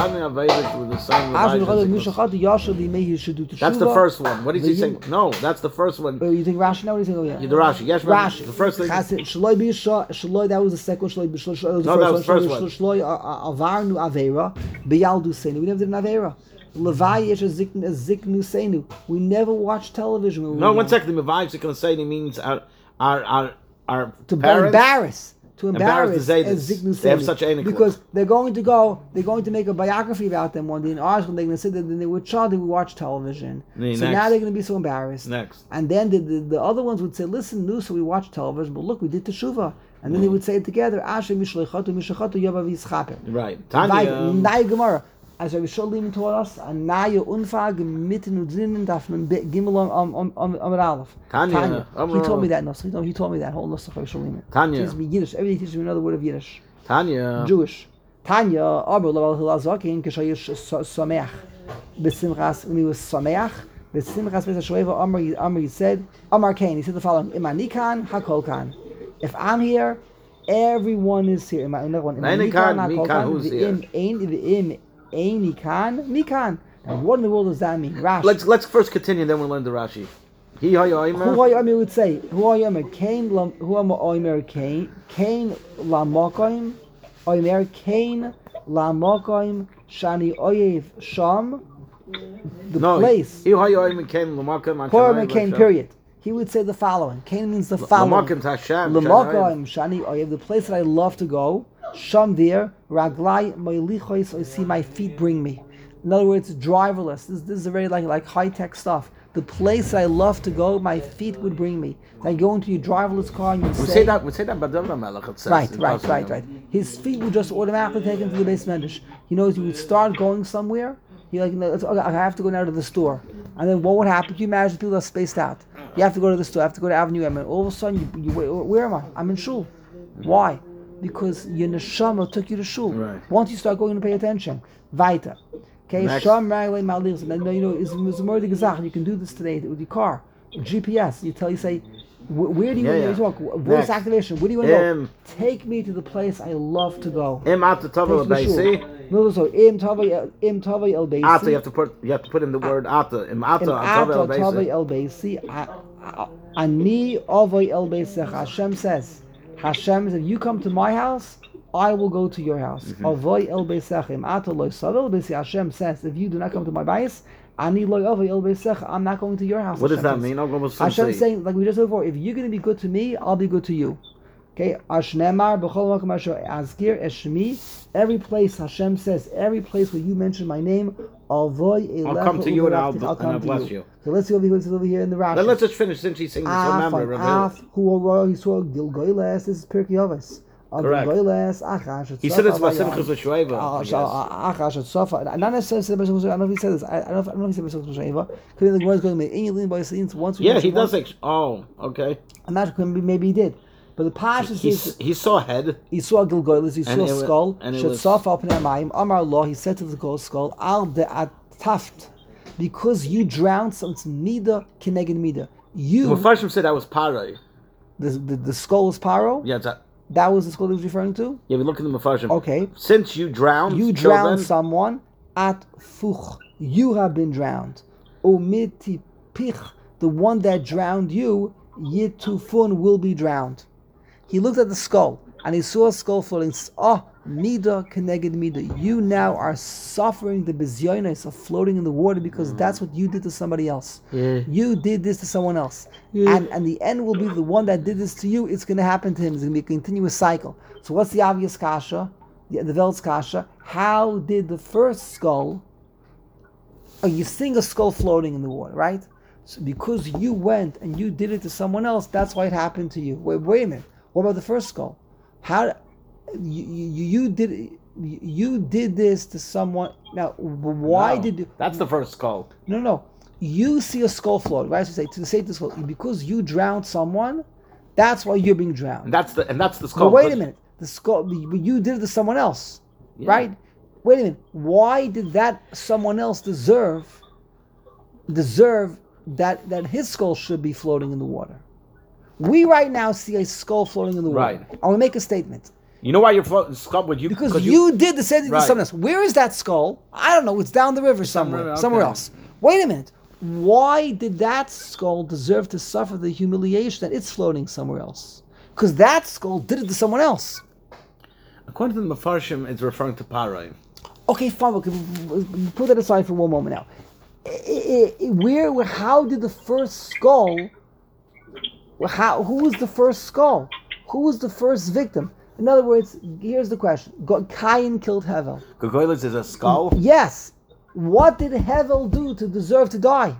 first one. What is he saying? No, that's the first one. You think Rashi now? What do you think? Oh, yeah. The Rashi. Yes, Rashi. The first thing. Shaloi, that was the second one. No, that was the first one. Shaloi avarnu avera beyaldu seinu. We never did an avera. Levai is a ziknu seinu. We never watched television. No, 1 second. The Mevai Ziknu seinu means our to parents. Embarrass as Ziknu they have such a because they're going to make a biography about them one day in article. They're going to say that they were child, they would watch television. So now they're going to be so embarrassed. Next. And then the other ones would say, listen, no, so we watch television, but look, we did teshuvah. And then they would say it together. Right. Tanya. Gemara. As Rabbi Shalom taught us, Anaya Unfag mitten drinnen darf man Gimel am Aleph. Tanya. He told me that. No, he told me that whole Nusach Rabbi Shalom. Tanya. Teaches me Yiddish. Everything teaches me another word of Yiddish. Tanya. Jewish. Tanya. Aber Laval Hilazakin Kishayish Sameach. Besimchas when he was Sameach. Besimchas Besashoeva Amar he said Amar Kain. He said the following: Imanikan Hakol Kan. If I'm here, everyone is here. Imanikan Hakol who's here? Mikan. And what in the world does that mean? Rashi. Let's first continue, then we'll learn the Rashi. Who Hayomer would say, Who Hayomer Kain Oimer Kain Lamokoim Oimer Kain Lamokoim Shani Oyev Sham the place. Hayomer Kain period. He would say the following. Kain means the following. Lamokoim Shani Oyev, the place that I love to go. Sham there, raglai meilichois, I see my feet bring me. In other words, driverless. This is a very like high tech stuff. The place I love to go, my feet would bring me. I go into your driverless car and you say that. We say that David Melech. Right. His feet would just automatically take him to the base Mendish. He knows you would start going somewhere. You're like, I have to go now to the store, and then what would happen? Can you imagine people are spaced out? You have to go to the store. I have to go to Avenue M, and all of a sudden, where am I? I'm in shul. Why? Because your neshama took you to shul. Right. Once you start going to pay attention, weiter. Okay, sham raglei malir. It's more the gezach. You can do this today with your car. GPS. You say, where do you want to talk? Voice activation. Where do you want to go? Take me to the place I love to go. No, so im tavai el beisi. Ata, you have to put in the word ata. Im ata tavai el beisi. Ani avai el beisi. Hashem says, if you come to my house, I will go to your house. Avai el beisachim. Ata loy savel beisi. Hashem says, if you do not come to my bais, Ani loy avai el beisach. I'm not going to your house. What does that mean? Hashem is saying, like we just said before, if you're going to be good to me, I'll be good to you. Okay, Ashnemar b'chol makom asher azkir eshmi. Every place Hashem says, every place where you mention my name, I'll come to you and I'll bless you. So let's see over here in the Rashi. Let's just finish since he's saying this. Remember, he saw Gilgoyles. This is Pirkei Avos. Correct. He said it's Basimchas V'Shoeva. Achash at Safa. Not necessarily. I don't know if he said this. I don't know if he said Basimchas V'Shoeva. Could be the Gemara is going to be once. Yeah, he does. Oh, okay. I'm not sure. Maybe he did. But the Pasha says he saw a head. He saw a Gilgoyles. He saw a skull. Shetzafa Pnei Hamayim. Amar Allah. He said to the skull, Al de'ataft, because you drowned. So it's mida keneged mida. You. The Mepharshim said that was Paro. The skull was Paro. Yeah, that was the skull he was referring to. Yeah, we look at the Mepharshim. Okay. Since you drowned, someone at fuch. You have been drowned. Omiti pich, the one that drowned you, yitufun will be drowned. He looked at the skull and he saw a skull falling. Mida keneged mida. You now are suffering the bizyonis of floating in the water because that's what you did to somebody else. You did this to someone else. And the end will be the one that did this to you, it's going to happen to him. It's going to be a continuous cycle. So what's the obvious kasha? The Velt's kasha. How did the first skull... Oh, you seeing a skull floating in the water, right? So because you went and you did it to someone else, that's why it happened to you. Wait a minute. What about the first skull? How... You did this to someone. Now, why did you? That's the first skull. No. You see a skull float, right? So to say this skull, because you drowned someone, that's why you're being drowned. And that's the skull. But wait a minute, the skull. You did it to someone else, right? Wait a minute. Why did that someone else deserve that his skull should be floating in the water? We right now see a skull floating in the water. Right. I will make a statement. You know why you're floating skull with you? Because you did the same thing to someone else. Where is that skull? I don't know. It's down the river somewhere else. Wait a minute. Why did that skull deserve to suffer the humiliation that it's floating somewhere else? Because that skull did it to someone else. According to the Mefarshim, it's referring to Parai. Okay, fine. Okay, put that aside for one moment now. How did the first skull? Who was the first skull? Who was the first victim? In other words, here's the question. Cain killed Hevel. Gogolis is a skull? Yes. What did Hevel do to deserve to die?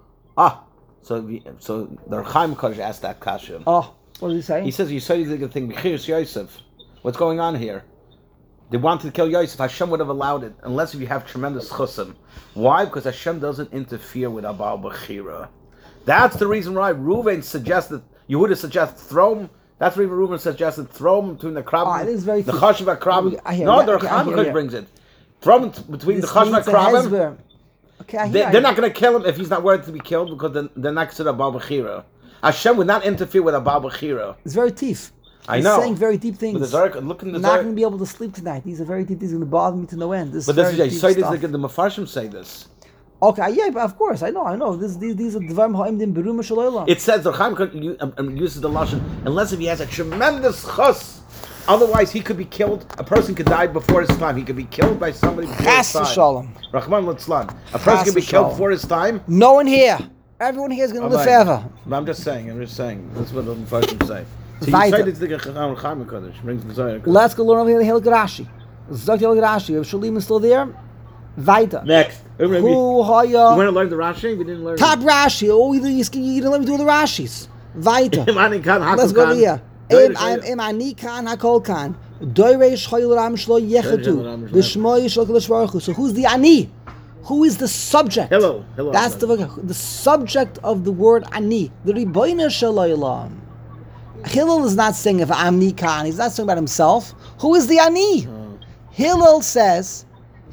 So the Chaim Kodesh asked that kasha. What did he say? He says, you said the thing, B'chiris Yosef. What's going on here? They wanted to kill Yosef. Hashem would have allowed it, unless if you have tremendous chusim. Why? Because Hashem doesn't interfere with Abal B'chira. That's the reason why Reuven suggested, Yehuda suggested, throw him. That's what Reuven suggested. Throw him between the krabim. This is very the chashiv krabim. No, the Chaim Kodesh brings it. Throw him between the chashiv krabim. Okay, they're not going to kill him if he's not worthy to be killed because they're not considered Abal B'chira. Hashem would not interfere with Abal B'chira. It's very deep. I know. He's saying very deep things. But the Zarek, look in the I'm not going to be able to sleep tonight. These are very deep. These are going to bother me to no end. But this is the Mefarshim say this. Okay, yeah, but of course, I know. These are dvarim ha'imdim berum shalayla. It says the Chaim uses the lashon unless if he has a tremendous chus. Otherwise, he could be killed. A person could die before his time. He could be killed by somebody before his time. Shalom. Rahman Litzlan. A person could be killed before his time. No one here. Everyone here is going to live forever. I'm just saying. That's what the Mefarshim say. So you say it's the Chaim Kodesh. Brings the Zohar. Let's go learn over here the Hilchot Rashi. Zok the Hilchot Rashi. If Shalim is still there, weiter. Next. You want to learn the Rashi? We didn't learn. Top Rashi. You didn't let me do the Rashis. Weiter. Let's go here. Im ani kan hakol kan. Doiresh chayil ram shlo yechetu. B'shmoi shel kadosh baruch hu. So who's the ani? Who is the subject? Hello. That's the subject of the word ani. The Ribono Shel Olam. Hillel is not saying if I'm Nikan. He's not saying about himself. Who is the ani? Hillel says,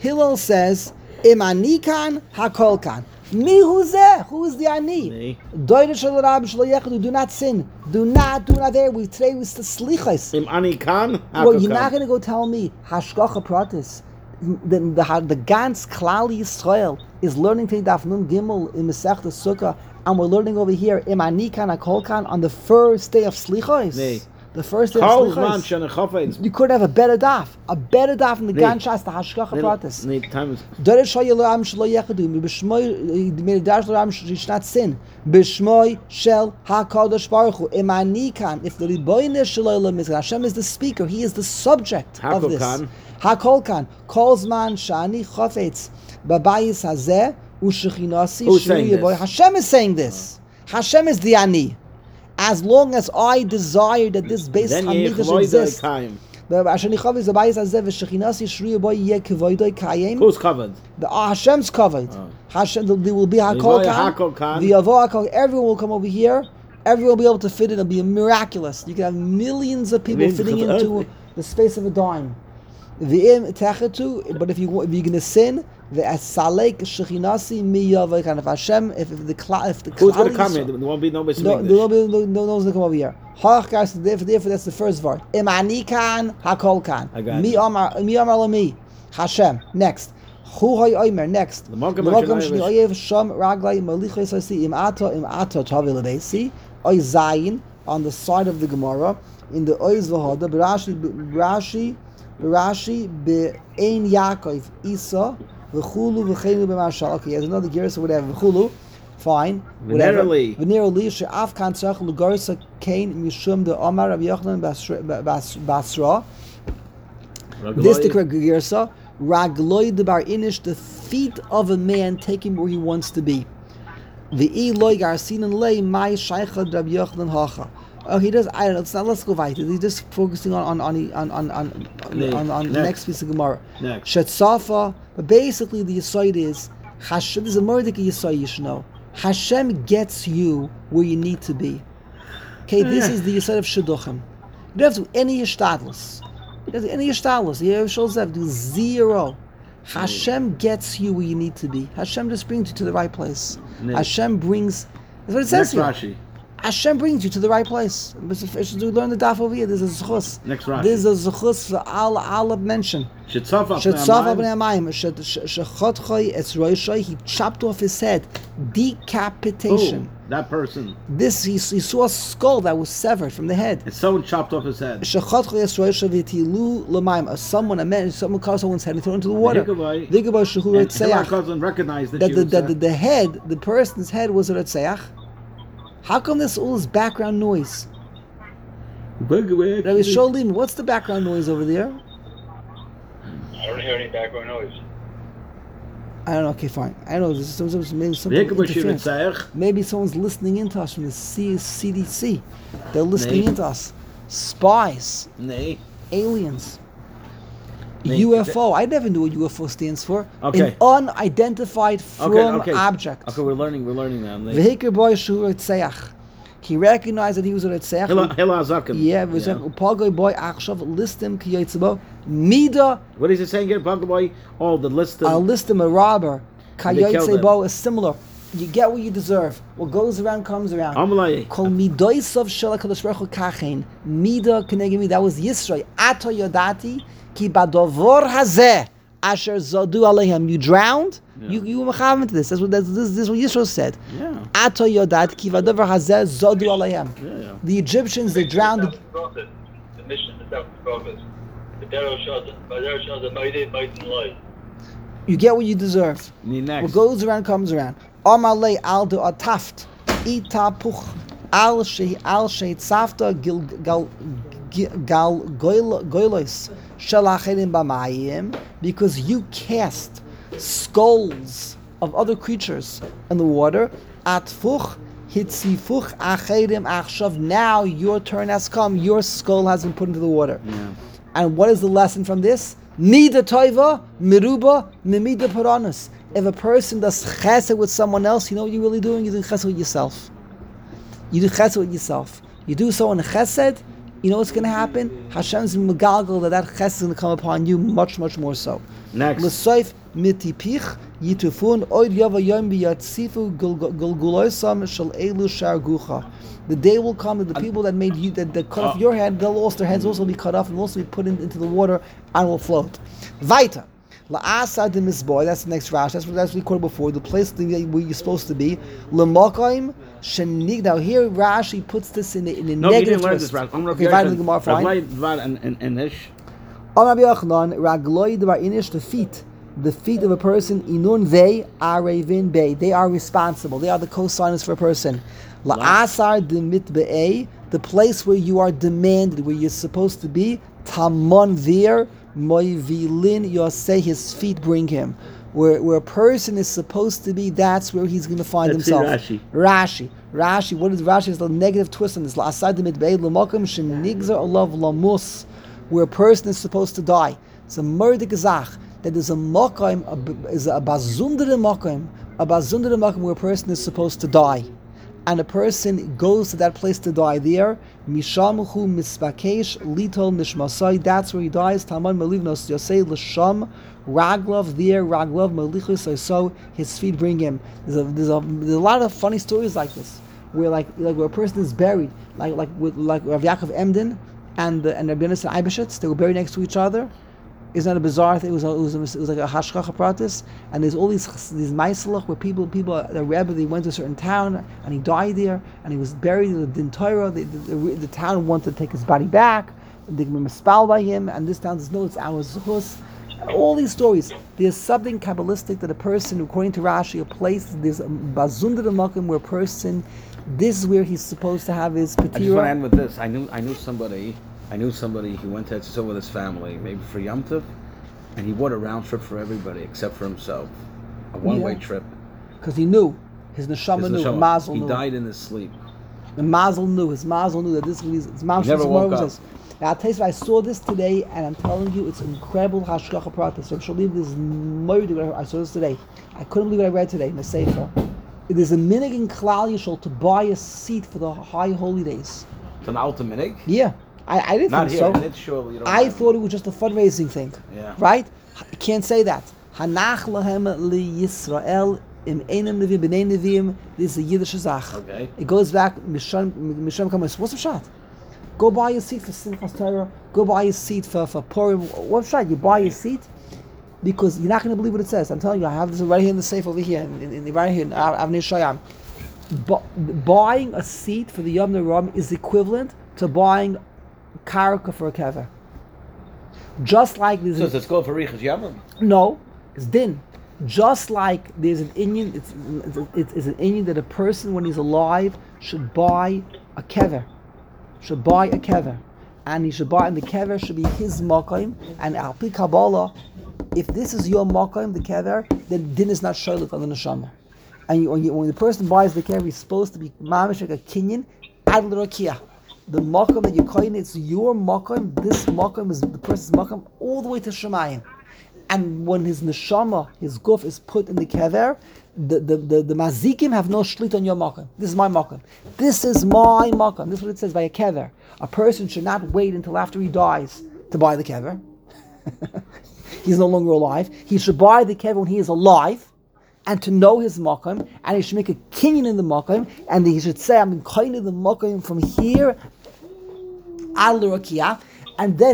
Im ani kan hakol kan. Me who's there? Who is the ani? Do not sin. Do not there. Today we slichos. Im ani kan. Well, you're not going to go tell me hashgacha pratis. The Gans Klal Yisrael is learning to Daf Nun Gimel in Masechta Sukkah, and we're learning over here Im ani kan hakol kan on the first day of slichos. The first day of slichos. You could have a better daf in the Gan Shas, the Hashgacha Pratis. Dorish Hayelam Shlo Yechedu B'Shmoi Midash Ram Shnat Sin B'Shmoi Shel HaKadosh Baruch Hu Im ani kan. If the Ribono Shel Olam is Hashem is the speaker, He is the subject of this. Hakol kan kol zman shani chafetz babayis hazeh u'shechinasi shrui boy. Hashem is saying this. Hashem is the ani. As long as I desire that this base hamikdash exists, who's covered? Hashem's covered. Hashem, there will be hakol kan. The avo hakol. Everyone will come over here. Everyone will be able to fit in. It'll be miraculous. You can have millions of people fitting into the space of a dime. But if you're going to sin, the asalek shechinasi miyav kind of Hashem. If the who's going to come here? There won't be nobody. There won't be no one's going to come over here. Therefore, that's the first word. Im ani kan hakol kan. Mi amar lami Hashem. Next. Hu hay omer. Next. L'mokam shni oyev sham raglai malichos asi im ata tavil leisi oy zayin on the side of the Gemara in the oiz v'hoda Rashi. Rashi be'ein Yaakov Isa v'chulu v'cheinu b'marshal. Okay, he has another gear, so whatever. V'chulu, fine. Whatever. Venerally. Venerally, she'af kan tzach l'garsa kain mishum de Omar Rabbi Yochanan Basra. This the correct girsa. Ragloi de bar inish, the feet of a man take him where he wants to be. V'i loy garsinan lei mai shaycha Rabbi Yochanan hacha. Oh, he does. I don't know. It's not. Let's go weiter. He's just focusing on the next piece of Gemara. Next. Shetzafa. But basically, the yisoid is Hashem. There's a murdik yisoid. You should know. Hashem gets you where you need to be. Okay, this is the yisoid of shidduchim. You don't have to do any yishtadlus. You don't have to do any yishtadlus. You have to do zero. Hashem gets you where you need to be. Hashem just brings you to the right place. Hashem brings. That's what it says here. Rashi. Hashem brings you to the right place. We learn the daf over here. There's a zechus. Next Rashi. There's a zechus for all mention. Shetzafa b'nei hamayim. Shechotchoi etz roishoi. He chopped off his head. Decapitation. That person. This he saw a skull that was severed from the head. And someone chopped off his head. Shechotchoi etz roishoi v'tilu l'mayim. Someone cut someone's head and threw it into the water. Digabay shehu retzeach. Recognized that the head, the person's head was a retzeach. How come this all is background noise? Rabbi Sholim, what's the background noise over there? I don't hear any background noise. I don't know. Okay, fine. I know this is maybe something interference. Maybe someone's listening into us from the CDC. They're listening into us. Spies. Aliens. UFO. I never knew what UFO stands for. Okay. An unidentified object. Okay, we're learning now. V'hikr boy shu retzeach. He recognized that he was a retzeach. Hila Azakim. Yeah, Upagoy boy achshav listim kiyotzebo mida. What is it saying here, Pagoy boy? Oh, the listim. A listim, a robber. Kayotzebo is similar. You get what you deserve. What goes around comes around. Kol midoisav shel HaKadosh Baruch Hu kachein mida kenegimi. That was Yisro. Ato yodati. Ki badovor hazeh asher zodu alehem. You drowned. You were mechavan to this. This is what Yisro said. Yeah. Ato yodat ki badovor hazeh zodu alehem. The Egyptians, they drowned. The mission is the prophets. The Dero shows the mighty light. You get what you deserve. Next. What goes around comes around. Amalei aldo ataft itapuch al shei tzafta gal goylos. Because you cast skulls of other creatures in the water. Atfuch hitzifuch achedim achshav. Now your turn has come. Your skull has been put into the water. Yeah. And what is the lesson from this? Mida toiva miruba mimida paranus. If a person does chesed with someone else, you know what you're really doing? You do chesed with yourself. You do chesed with yourself. You do so in chesed. You know what's going to happen? Hashem's megalgal that chesed is going to come upon you much, much more so. Next. L'soif mitipich yitufun oid yava yom biyatzifu gulguloisam shel elu shargucha. The day will come that the people that made you, that cut off your head, their heads also be cut off and also be put into the water and will float. Vaita. La'asa de misboy. That's the next Rashi. That's what we quoted before. The place where you're supposed to be. L'mokaim shenig. Now here Rashi puts this in a negative twist. Okay, Vaita the Gemara. Fine. Rabbi Yochanan ragloi devar inish, the feet of a person. Inun vei arevin bei. They are responsible. They are the co-signers for a person. La'asar de mitbe'ei. The place where you are demanded, where you're supposed to be. Tamon there. Moivilin Yosei, his feet bring him. Where a person is supposed to be, that's where he's going to find himself. Rashi. What is Rashi? Is the negative twist on this. Where a person is supposed to die. It's a murder gezach. That there's a makam, is a bazundere makam where a person is supposed to die. And a person goes to that place to die there. Mishamuchu mispakesh litol nishmasai. That's where he dies. Taman malivnos yosei l'sham raglav there. Raglav malichus. So his feet bring him. There's a lot of funny stories like this, where like where a person is buried, like Rav Yaakov Emden and Rabbi Yonasan Eibeshitz. They were buried next to each other. It's not a bizarre thing. It was like a hashgacha pratis, and there's all these meiselach where people the Rebbe, they went to a certain town and he died there and he was buried in the Din Torah. The town wanted to take his body back, they can be mispal by him, and this town is no, it's our zuhus. All these stories. There's something Kabbalistic that a person, according to Rashi, a place, there's a bazunda makom where a person, this is where he's supposed to have his patira. I just want to end with this. I knew somebody. He went to Eretz Yisrael with his family, maybe for Yom Tov, and he bought a round trip for everybody except for himself, a one-way trip. Because he knew his neshama knew, Mazel knew. He died in his sleep. The Mazel knew. His Mazel knew that this was his mom. He never woke up. Now, I'll tell you, I saw this today, and I'm telling you, it's incredible hashgacha pratis. So I should leave this murder. I saw this today. I couldn't believe what I read today in the Sefer. It is a minig in Klal Yisrael to buy a seat for the high holy days. It's an altar minig? Yeah. I didn't Not think here. so. It's surely you don't I thought it was just a fundraising thing. Yeah. Right? I can't say that. Hanach lahem li Yisrael im einem nevi b'nei neviim. This is a Yiddish zach. Okay. It goes back. Mishram Kamas. What's the shot? Go buy a seat for Simchas Torah. Go buy a seat for Purim. What's shot? You buy a seat because you're not going to believe what it says. I'm telling you. I have this right here in the safe over here, right here in Avnei Shayam. Buying a seat for the Yom Neram is equivalent to buying karka for a kever. Just like there's so it's called for Riches Yavim? No, it's din. Just like there's an Indian, it's an Indian that a person when he's alive should buy a kever. Should buy a kever. And he should buy, and the kever should be his makom. And al pi Kabbalah, if this is your makom, the kever, then din is not sholit on the neshama. And when the person buys the kever, he's supposed to be mamish like a kinyan ad l'rakia. The makom that you're calling, it's your makom. This makom is the person's makom all the way to Shemayim. And when his neshama, his guf, is put in the kever, the mazikim have no shlit on your makom. This is my makom. This is my makom. This is what it says by a kever. A person should not wait until after he dies to buy the kever. He's no longer alive. He should buy the kever when he is alive, and to know his makom, and he should make a kinyan in the makom, and he should say, I'm kind of the makom from here, al l'rakia. And then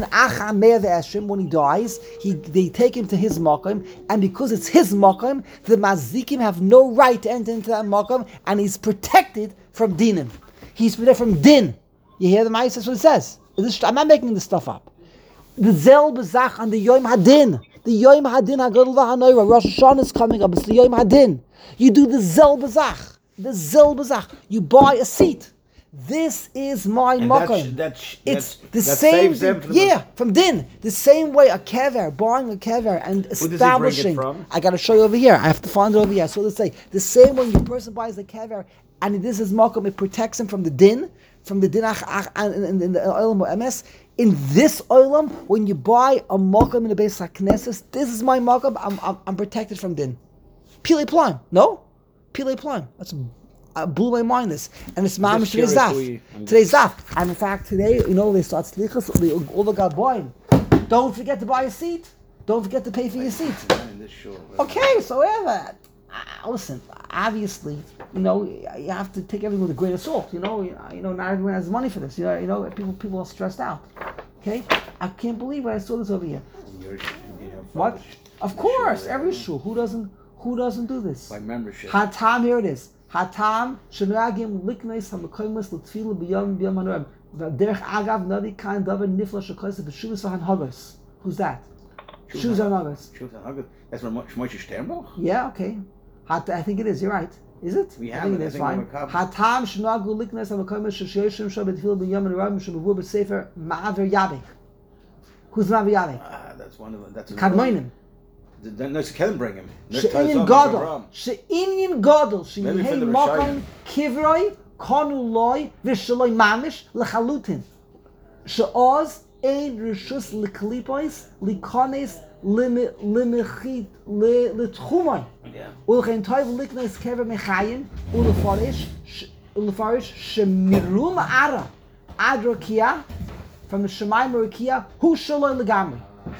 when he dies, they take him to his makom, and because it's his makom, the mazikim have no right to enter into that makom, and he's protected from dinim. He's protected from din. You hear the ma'is? That's what it says. I'm not making this stuff up. The zel bezach on the yom hadin. The yom hadin hagadol v'hanoira. Rosh Hashanah is coming up. It's the yom hadin. You do the zel bezach. The zel bezach. You buy a seat. This is my makom. It's the same. From din. The same way a kever, buying a kever and establishing. I got to show you over here. I have to find it over here. So let's say the same way the person buys the kever and this is makom, it protects him from the din, and in the olam ms. In this olam, when you buy a makom in the Beis HaKnesses, this is my makom. I'm protected from din. Pile Plam. No, Pile Plam. That's. Blew my mind this, and it's mamish today's zaf. Today's zaf, and in fact today, they start slichas. All the gaboim. Don't forget to buy a seat. Don't forget to pay for your seat. Okay, so whatever. Listen, obviously, you have to take everything with a grain of salt. Not everyone has money for this. People are stressed out. Okay, I can't believe I saw this over here. What? Of course, every shul. Who doesn't do this? By membership. Hatam, here it is. Hatam shenagim likneis hamakoymas l'tfilah b'yom hanoram. Derech agav nadi kan davar nifla shekoyes b'shuvas v'hanhagos. Who's that? Shuvas v'hanhagos. That's Moshe Sternbach? Yeah, okay. I think it is. You're right. Is it? We have it. It's fine. Hatam shenagu likneis hamakoymas sheshoyshim shab b'tfilah b'yom hanoram shemavur b'sefer ma'aver yavik. Who's ma'aver yavik? That's one of them. That's Kadmonim. No, she can bring him. She'inyan gadol. She'inyan gadol. She'yehei makom kivroi konu loy v'shaloi mamish lechalutin. She'oz ein rishus leklipois likones limechit letchumai. Ulchein toiv liknes kever mechayim ulefarish shemirum ara adrakia from the Shemayim Rakia hu shaloi legamri.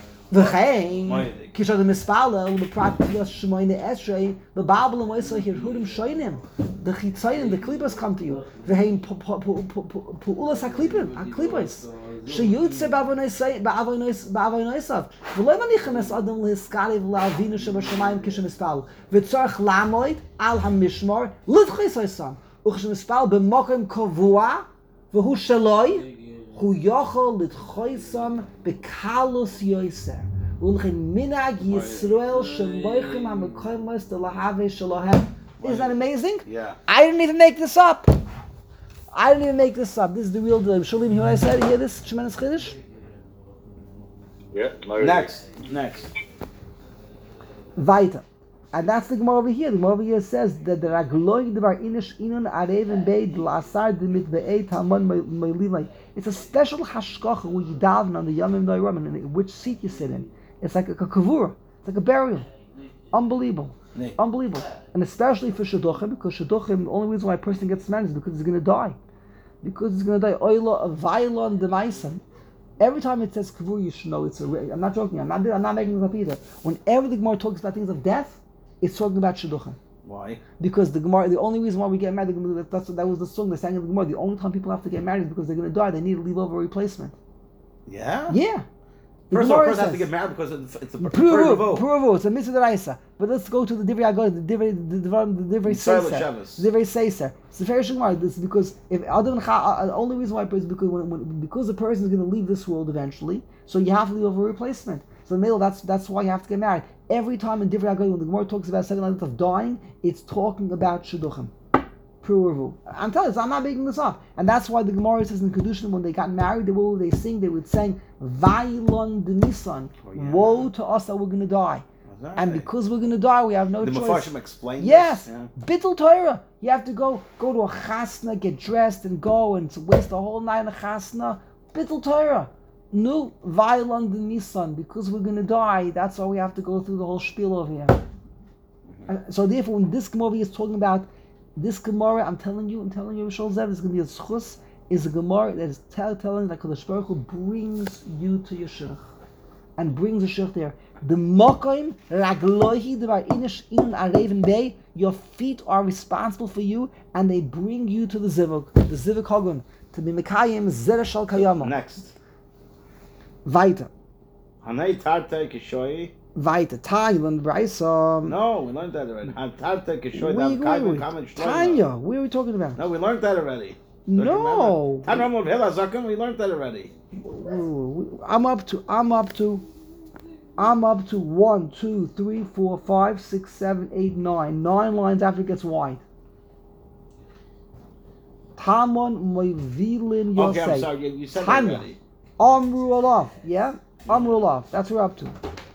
V'chein kisha the mispala u'leprat tiyas shemoyne esrei v'babel u'moisa hirhurim shoynim the chitzayim the klipas come to you v'chein pu'ulas haklipos sheyutze ba'avonoisav v'lo manichem es adam lehiskali v'la'avinu shebashamayim kisha mispal v'tzorch lamoid al hamishmor l'vchis oisam u'kisha mispal b'mokem kovua v'hu shaloi hu yochol litchoisam bekalus yoiser. Ulchin minag Yisrael shemoichem hamekoimos de lahave shalohem. Isn't that amazing? Yeah. I didn't even make this up. This is the real deal. Shulim, hear what I said? Hear this tremendous chiddush? Yeah. Next. Weiter. And that's the Gemara over here. The Gemara over here says that the Ragloi Devar Inish Inun Areven Beid Lasar Demit Be'ei Talmon Me'livai. It's a special hashkacha where you daven on the Yamim Noyram and which seat you sit in. It's like a kavura. It's like a burial. Unbelievable. Unbelievable. And especially for Shidduchim, because Shidduchim, the only reason why a person gets married is because he's going to die. Oila Availon Demaisan. Every time it says kavur, you should know it's a. I'm not joking. I'm not making this up either. Whenever the Gemara talks about things of death, it's talking about shidduchim. Why? Because the Gemara, the only reason why we get married, that was the song they sang in the Gemara. The only time people have to get married is because they're going to die. They need to leave over a replacement. Yeah. Yeah. First of all, person has to get married because it's a Puru. It's a mitzvah deraisa. But let's go to the divrei agod, the divrei seiser. The divrei seiser. It's the Farish Gemara. This is because if the only reason why is because the person is going to leave this world eventually, so you have to leave over a replacement. So in the middle, that's why you have to get married. Every time in divrei agod, when the Gemara talks about 7 lines of dying, it's talking about shidduchim. I'm telling you, I'm not making this up. And that's why the Gemara says in Kedushin, when they got married, they would sing, Vailon de Nisan, woe to us that we're going to die. Right. And because we're going to die, we have no choice. The Mefarshim explained yes, this. Yeah. Bittul Torah. You have to go to a chasna, get dressed, and go and waste the whole night in a chasna. Bittul Torah. No, Vailon de Nisan, because we're going to die, that's why we have to go through the whole spiel over here. And so therefore, when this Gemara is talking about this Gemara, I'm telling you, Rishol Zev, is going to be a schus, is a Gemara that is telling that Kadosh Baruch Hu brings you to your shidduch, and brings a shidduch there. The Mokoim Raglohi Devar Inish Inun Areven Bey, your feet are responsible for you, and they bring you to the Zivuk Hagun, to be Mekayim Zerah Shal Kayama. Next. Weiter. Hanei Tarte Kishoyi. Weiter. Tanya, learn the Braisa. No, we learned that already. Tarte Kishoyi. Tanya, what are we talking about? No, we learned that already. No. We learned that already. I'm up to 1, 2, 3, 4, 5, 6, 7, 8, 9. 9 lines after it gets wide. Tamon Moivilin Yosei. Okay, I'm sorry. You said that already. Amru Olav. Yeah? Amru Olav. That's what we're up to.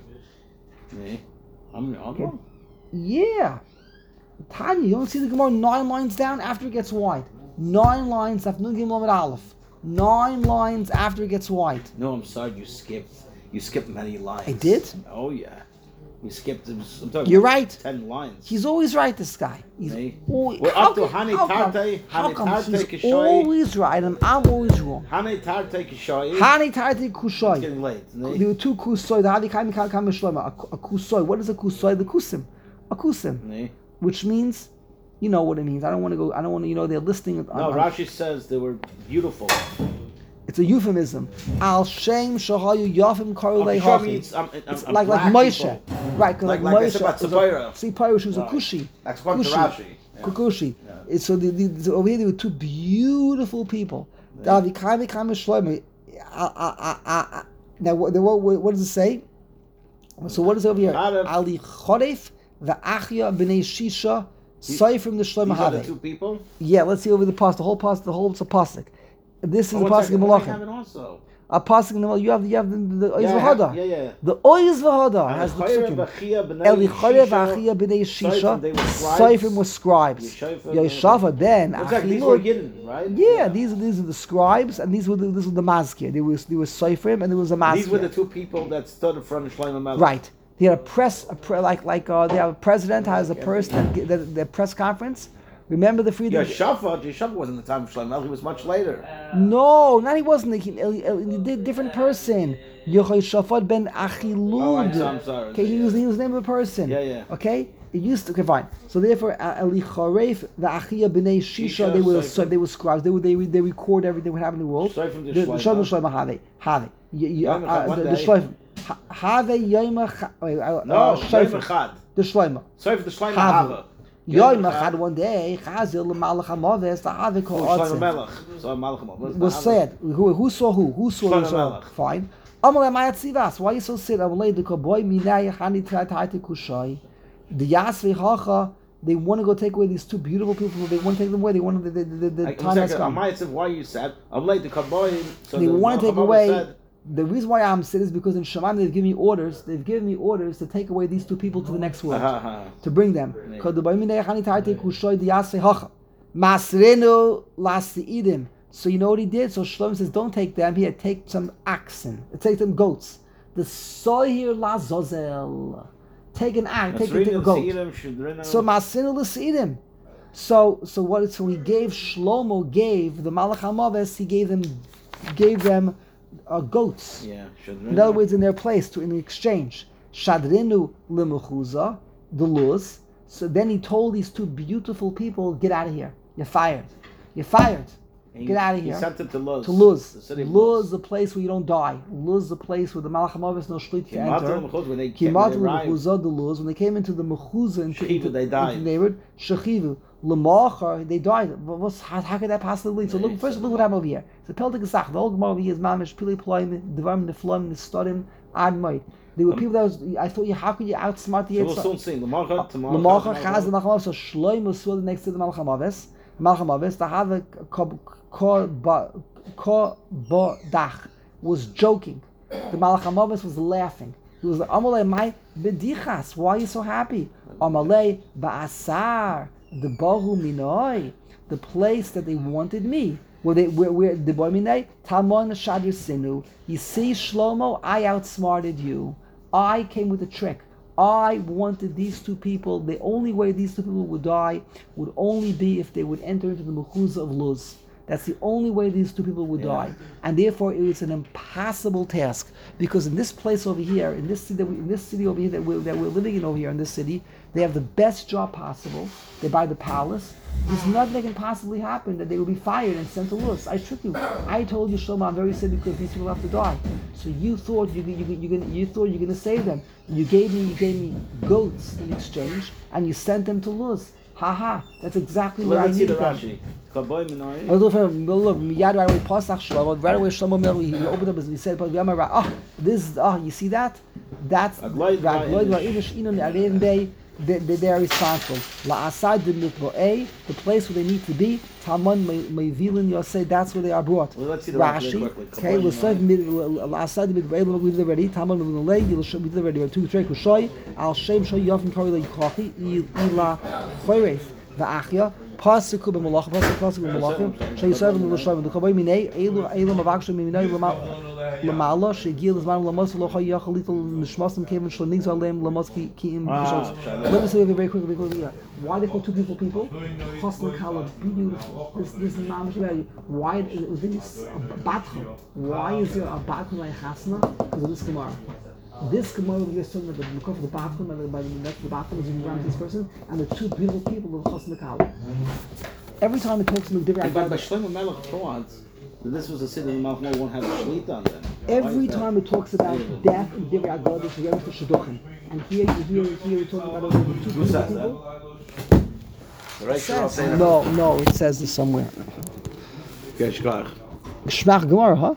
Okay. Yeah. Tanya, you don't see the Gemara 9 lines down after it gets wide. 9 lines after Nun Gimel Amud Aleph. 9 lines after it gets wide. No, I'm sorry. You skipped many lines. I did? Oh yeah. You skipped. You're right. 10 lines. He's always right. This guy. We're up to Hani Tarte. Hani Tarte He's always right, and I'm always wrong. Hani Tarte Kishoy. Hani Tarte Kushoy. It's getting late. There were 2 kusoi. The Hadi Kaim Shlema. A kusoi. What is a kusoi? The kusim. A kusim. Which means, you know what it means. I don't want to, they're listing it. No, Rashi says they were beautiful. It's a euphemism. Al Shem Shahayu Yafim Karulei Hafi. It's like Moshe. Right, because like Moshe. Tzipora, she was a Kushi. That's according to Rashi. Kukushi. So over here there were 2 beautiful people. Now, what does it say? So what is over here? Ali Choref, the Achya B'nei Shisha, Seifrim the Shlomo Haveh. These are the 2 people? Yeah, let's see over the pasuk. The whole it's a pasuk. This is the pasuk in Malachim. A pasuk in the you have the Oiz V'Hada. Yeah. The Oiz V'Hada has the psukim. Eli Chorev Achia B'nei Shisha. Seifrim was scribes. Yeshafa then. These were hidden, right? Yeah, these are the scribes, and this was the Mazkir. There was Seifrim, and there was a Mazkir. These were the 2 people that stood in front of Shlomo Melech. Right. They had they have a president has a person the press conference. Remember the freedom? Yeshafat wasn't the time of Shlomo. He was much later. No, not he wasn't. He did different person. Yehoshaphat ben Achilud. Oh, I'm sorry. Okay, he was the name of a person. Yeah. Okay, it used to. Okay, fine. So therefore, Eli Charef, the Achia b'nei Shisha, they were scribes. They record everything that happened in the world. The Shlomo Have. The Shlomo. Have Yom. No, Shlomo Chad. The Shlomo. Sorry for the Shlomo Have. Yoim Echad, one day, Chazil L'malach HaMaves, the Havik Shlomo HaOtzim. Melech. So Malach Was said, who saw who? Who saw Shlomo who saw? Melech. Fine. Amalei Mayat Sivas, why you so sad? Amalei the Kaboy Minay Hani Taite Kushai. The Yasvi Hacha, they want to go take away these two beautiful people. They want to take them away. They want the time has come. Why you said? I'm late to Kaboy. So They want to take away. Said, The reason why I'm saying is because in Shemaim they've given me orders. They've given me orders to take away these two people to the next world, to bring them. Masrenu lasi'idim. So you know what he did? So Shlomo says, don't take them here. Take some oxen. Take them goats. The sohir lazozel. Take an axe. Take a goat. So masrenu lasi'idim. So what? So he gave Shlomo gave the Malach HaMaves. He gave them goats. Yeah. In other words, in their place in exchange. Shadrinu limuchuza, the Luz. So then he told these two beautiful people, get out of here. You're fired. You're fired. Get out of here. He sent them to Luz. To Luz. The city of Luz, the place where you don't die. Luz, the place where the Malach HaMaves no shlit to enter. When they Kimatu limuchuza, the Luz. When they came into the mechuza, into they died. the neighborhood, shechivu. Lemachar, they died. How could that possibly lead? So look what happened over here. So Peltic Gesach, the whole Gemara over here is Mamish, Pili Ploim, Devarim, Neflom, Nestorim, Admai. There were people that was, I thought, how could you outsmart the Yitzhak? We'll soon see. Lemachar, tomorrow. Lemachar, Chaz, the Malchamav, so Shloim was stood next to the Malchamavis. Malchamavis, the Hava Kobodach was joking. The Malchamavis was laughing. He was like, Amalei, my bedichas, why are you so happy? Amalei, ba'asar. The Bahu Minoi, the place that they wanted me. Where the Boy Minoi, Talmon Shadir Sinu. You see, Shlomo, I outsmarted you. I came with a trick. I wanted these two people. The only way these two people would die would only be if they would enter into the Mechuzah of Luz. That's the only way these two people would die. And therefore it was an impossible task. Because in this place over here, in this city over here that we're living in over here, in this city, they have the best job possible. They buy the palace. There's nothing that can possibly happen that they will be fired and sent to Luz. I tricked you. I told you, Shlomo, I'm very sad because these people have to die. So you thought you're going to save them. You gave me goats in exchange, and you sent them to Luz. That's exactly what I needed them. Look, right away, Pasach Shlomo, right away, Shlomo, he opened up he said, you see that? That's they're responsible. The place where they need to be, Talmud Mevilin Yosei, that's where they are brought. Well, let's see the Rashi, okay, we'll say La'asad Midvei, we did already, Talmud Mevilin Yosei, we did already, 2 3 Kushoy, Al Shem Shoy Yofim Kori Leikochi, Ila Choyreth, Va'achya, Pasuk b'Malachim, Pasuk b'Malachim, Sheyisrael v'Loshavim. The Kabbai Minei, Elu Mavakshim Minei Lamala, Shegil Zman Lamos Locha Yachal Little Nishmasim Kevin Shlonig Zalem Lamos Kiim Bishos. Let me say very quickly why they call two people. Chosn Kala, beautiful. This is mamish value. Why it was this Batchel? Why is there a Batchel like Chasna? Because of this Gemara. This Gemara we are talking about the Mukaf of the bathroom, by the next the bathroom is around this person, and the two beautiful people of Chosn Kala. Every time it talks about different. But Shlomo Melech thought that this was a city that Malchmo won't have a shlita on them. Every time it talks about death and Divrei Agad, it's together for Shidduchim. And here we're talking about the two beautiful people. It says, no, it says this somewhere. Geshkach. Shmach Gemara, huh?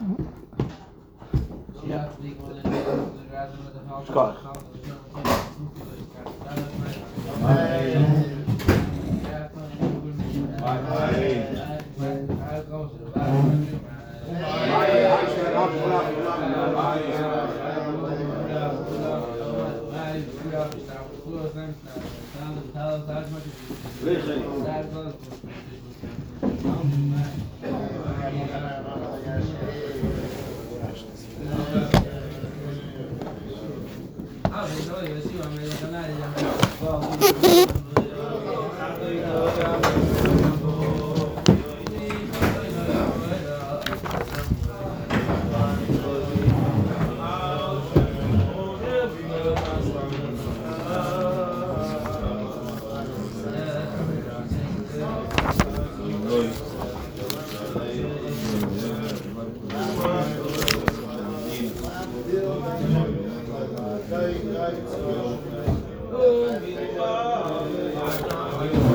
Shkach. Oh,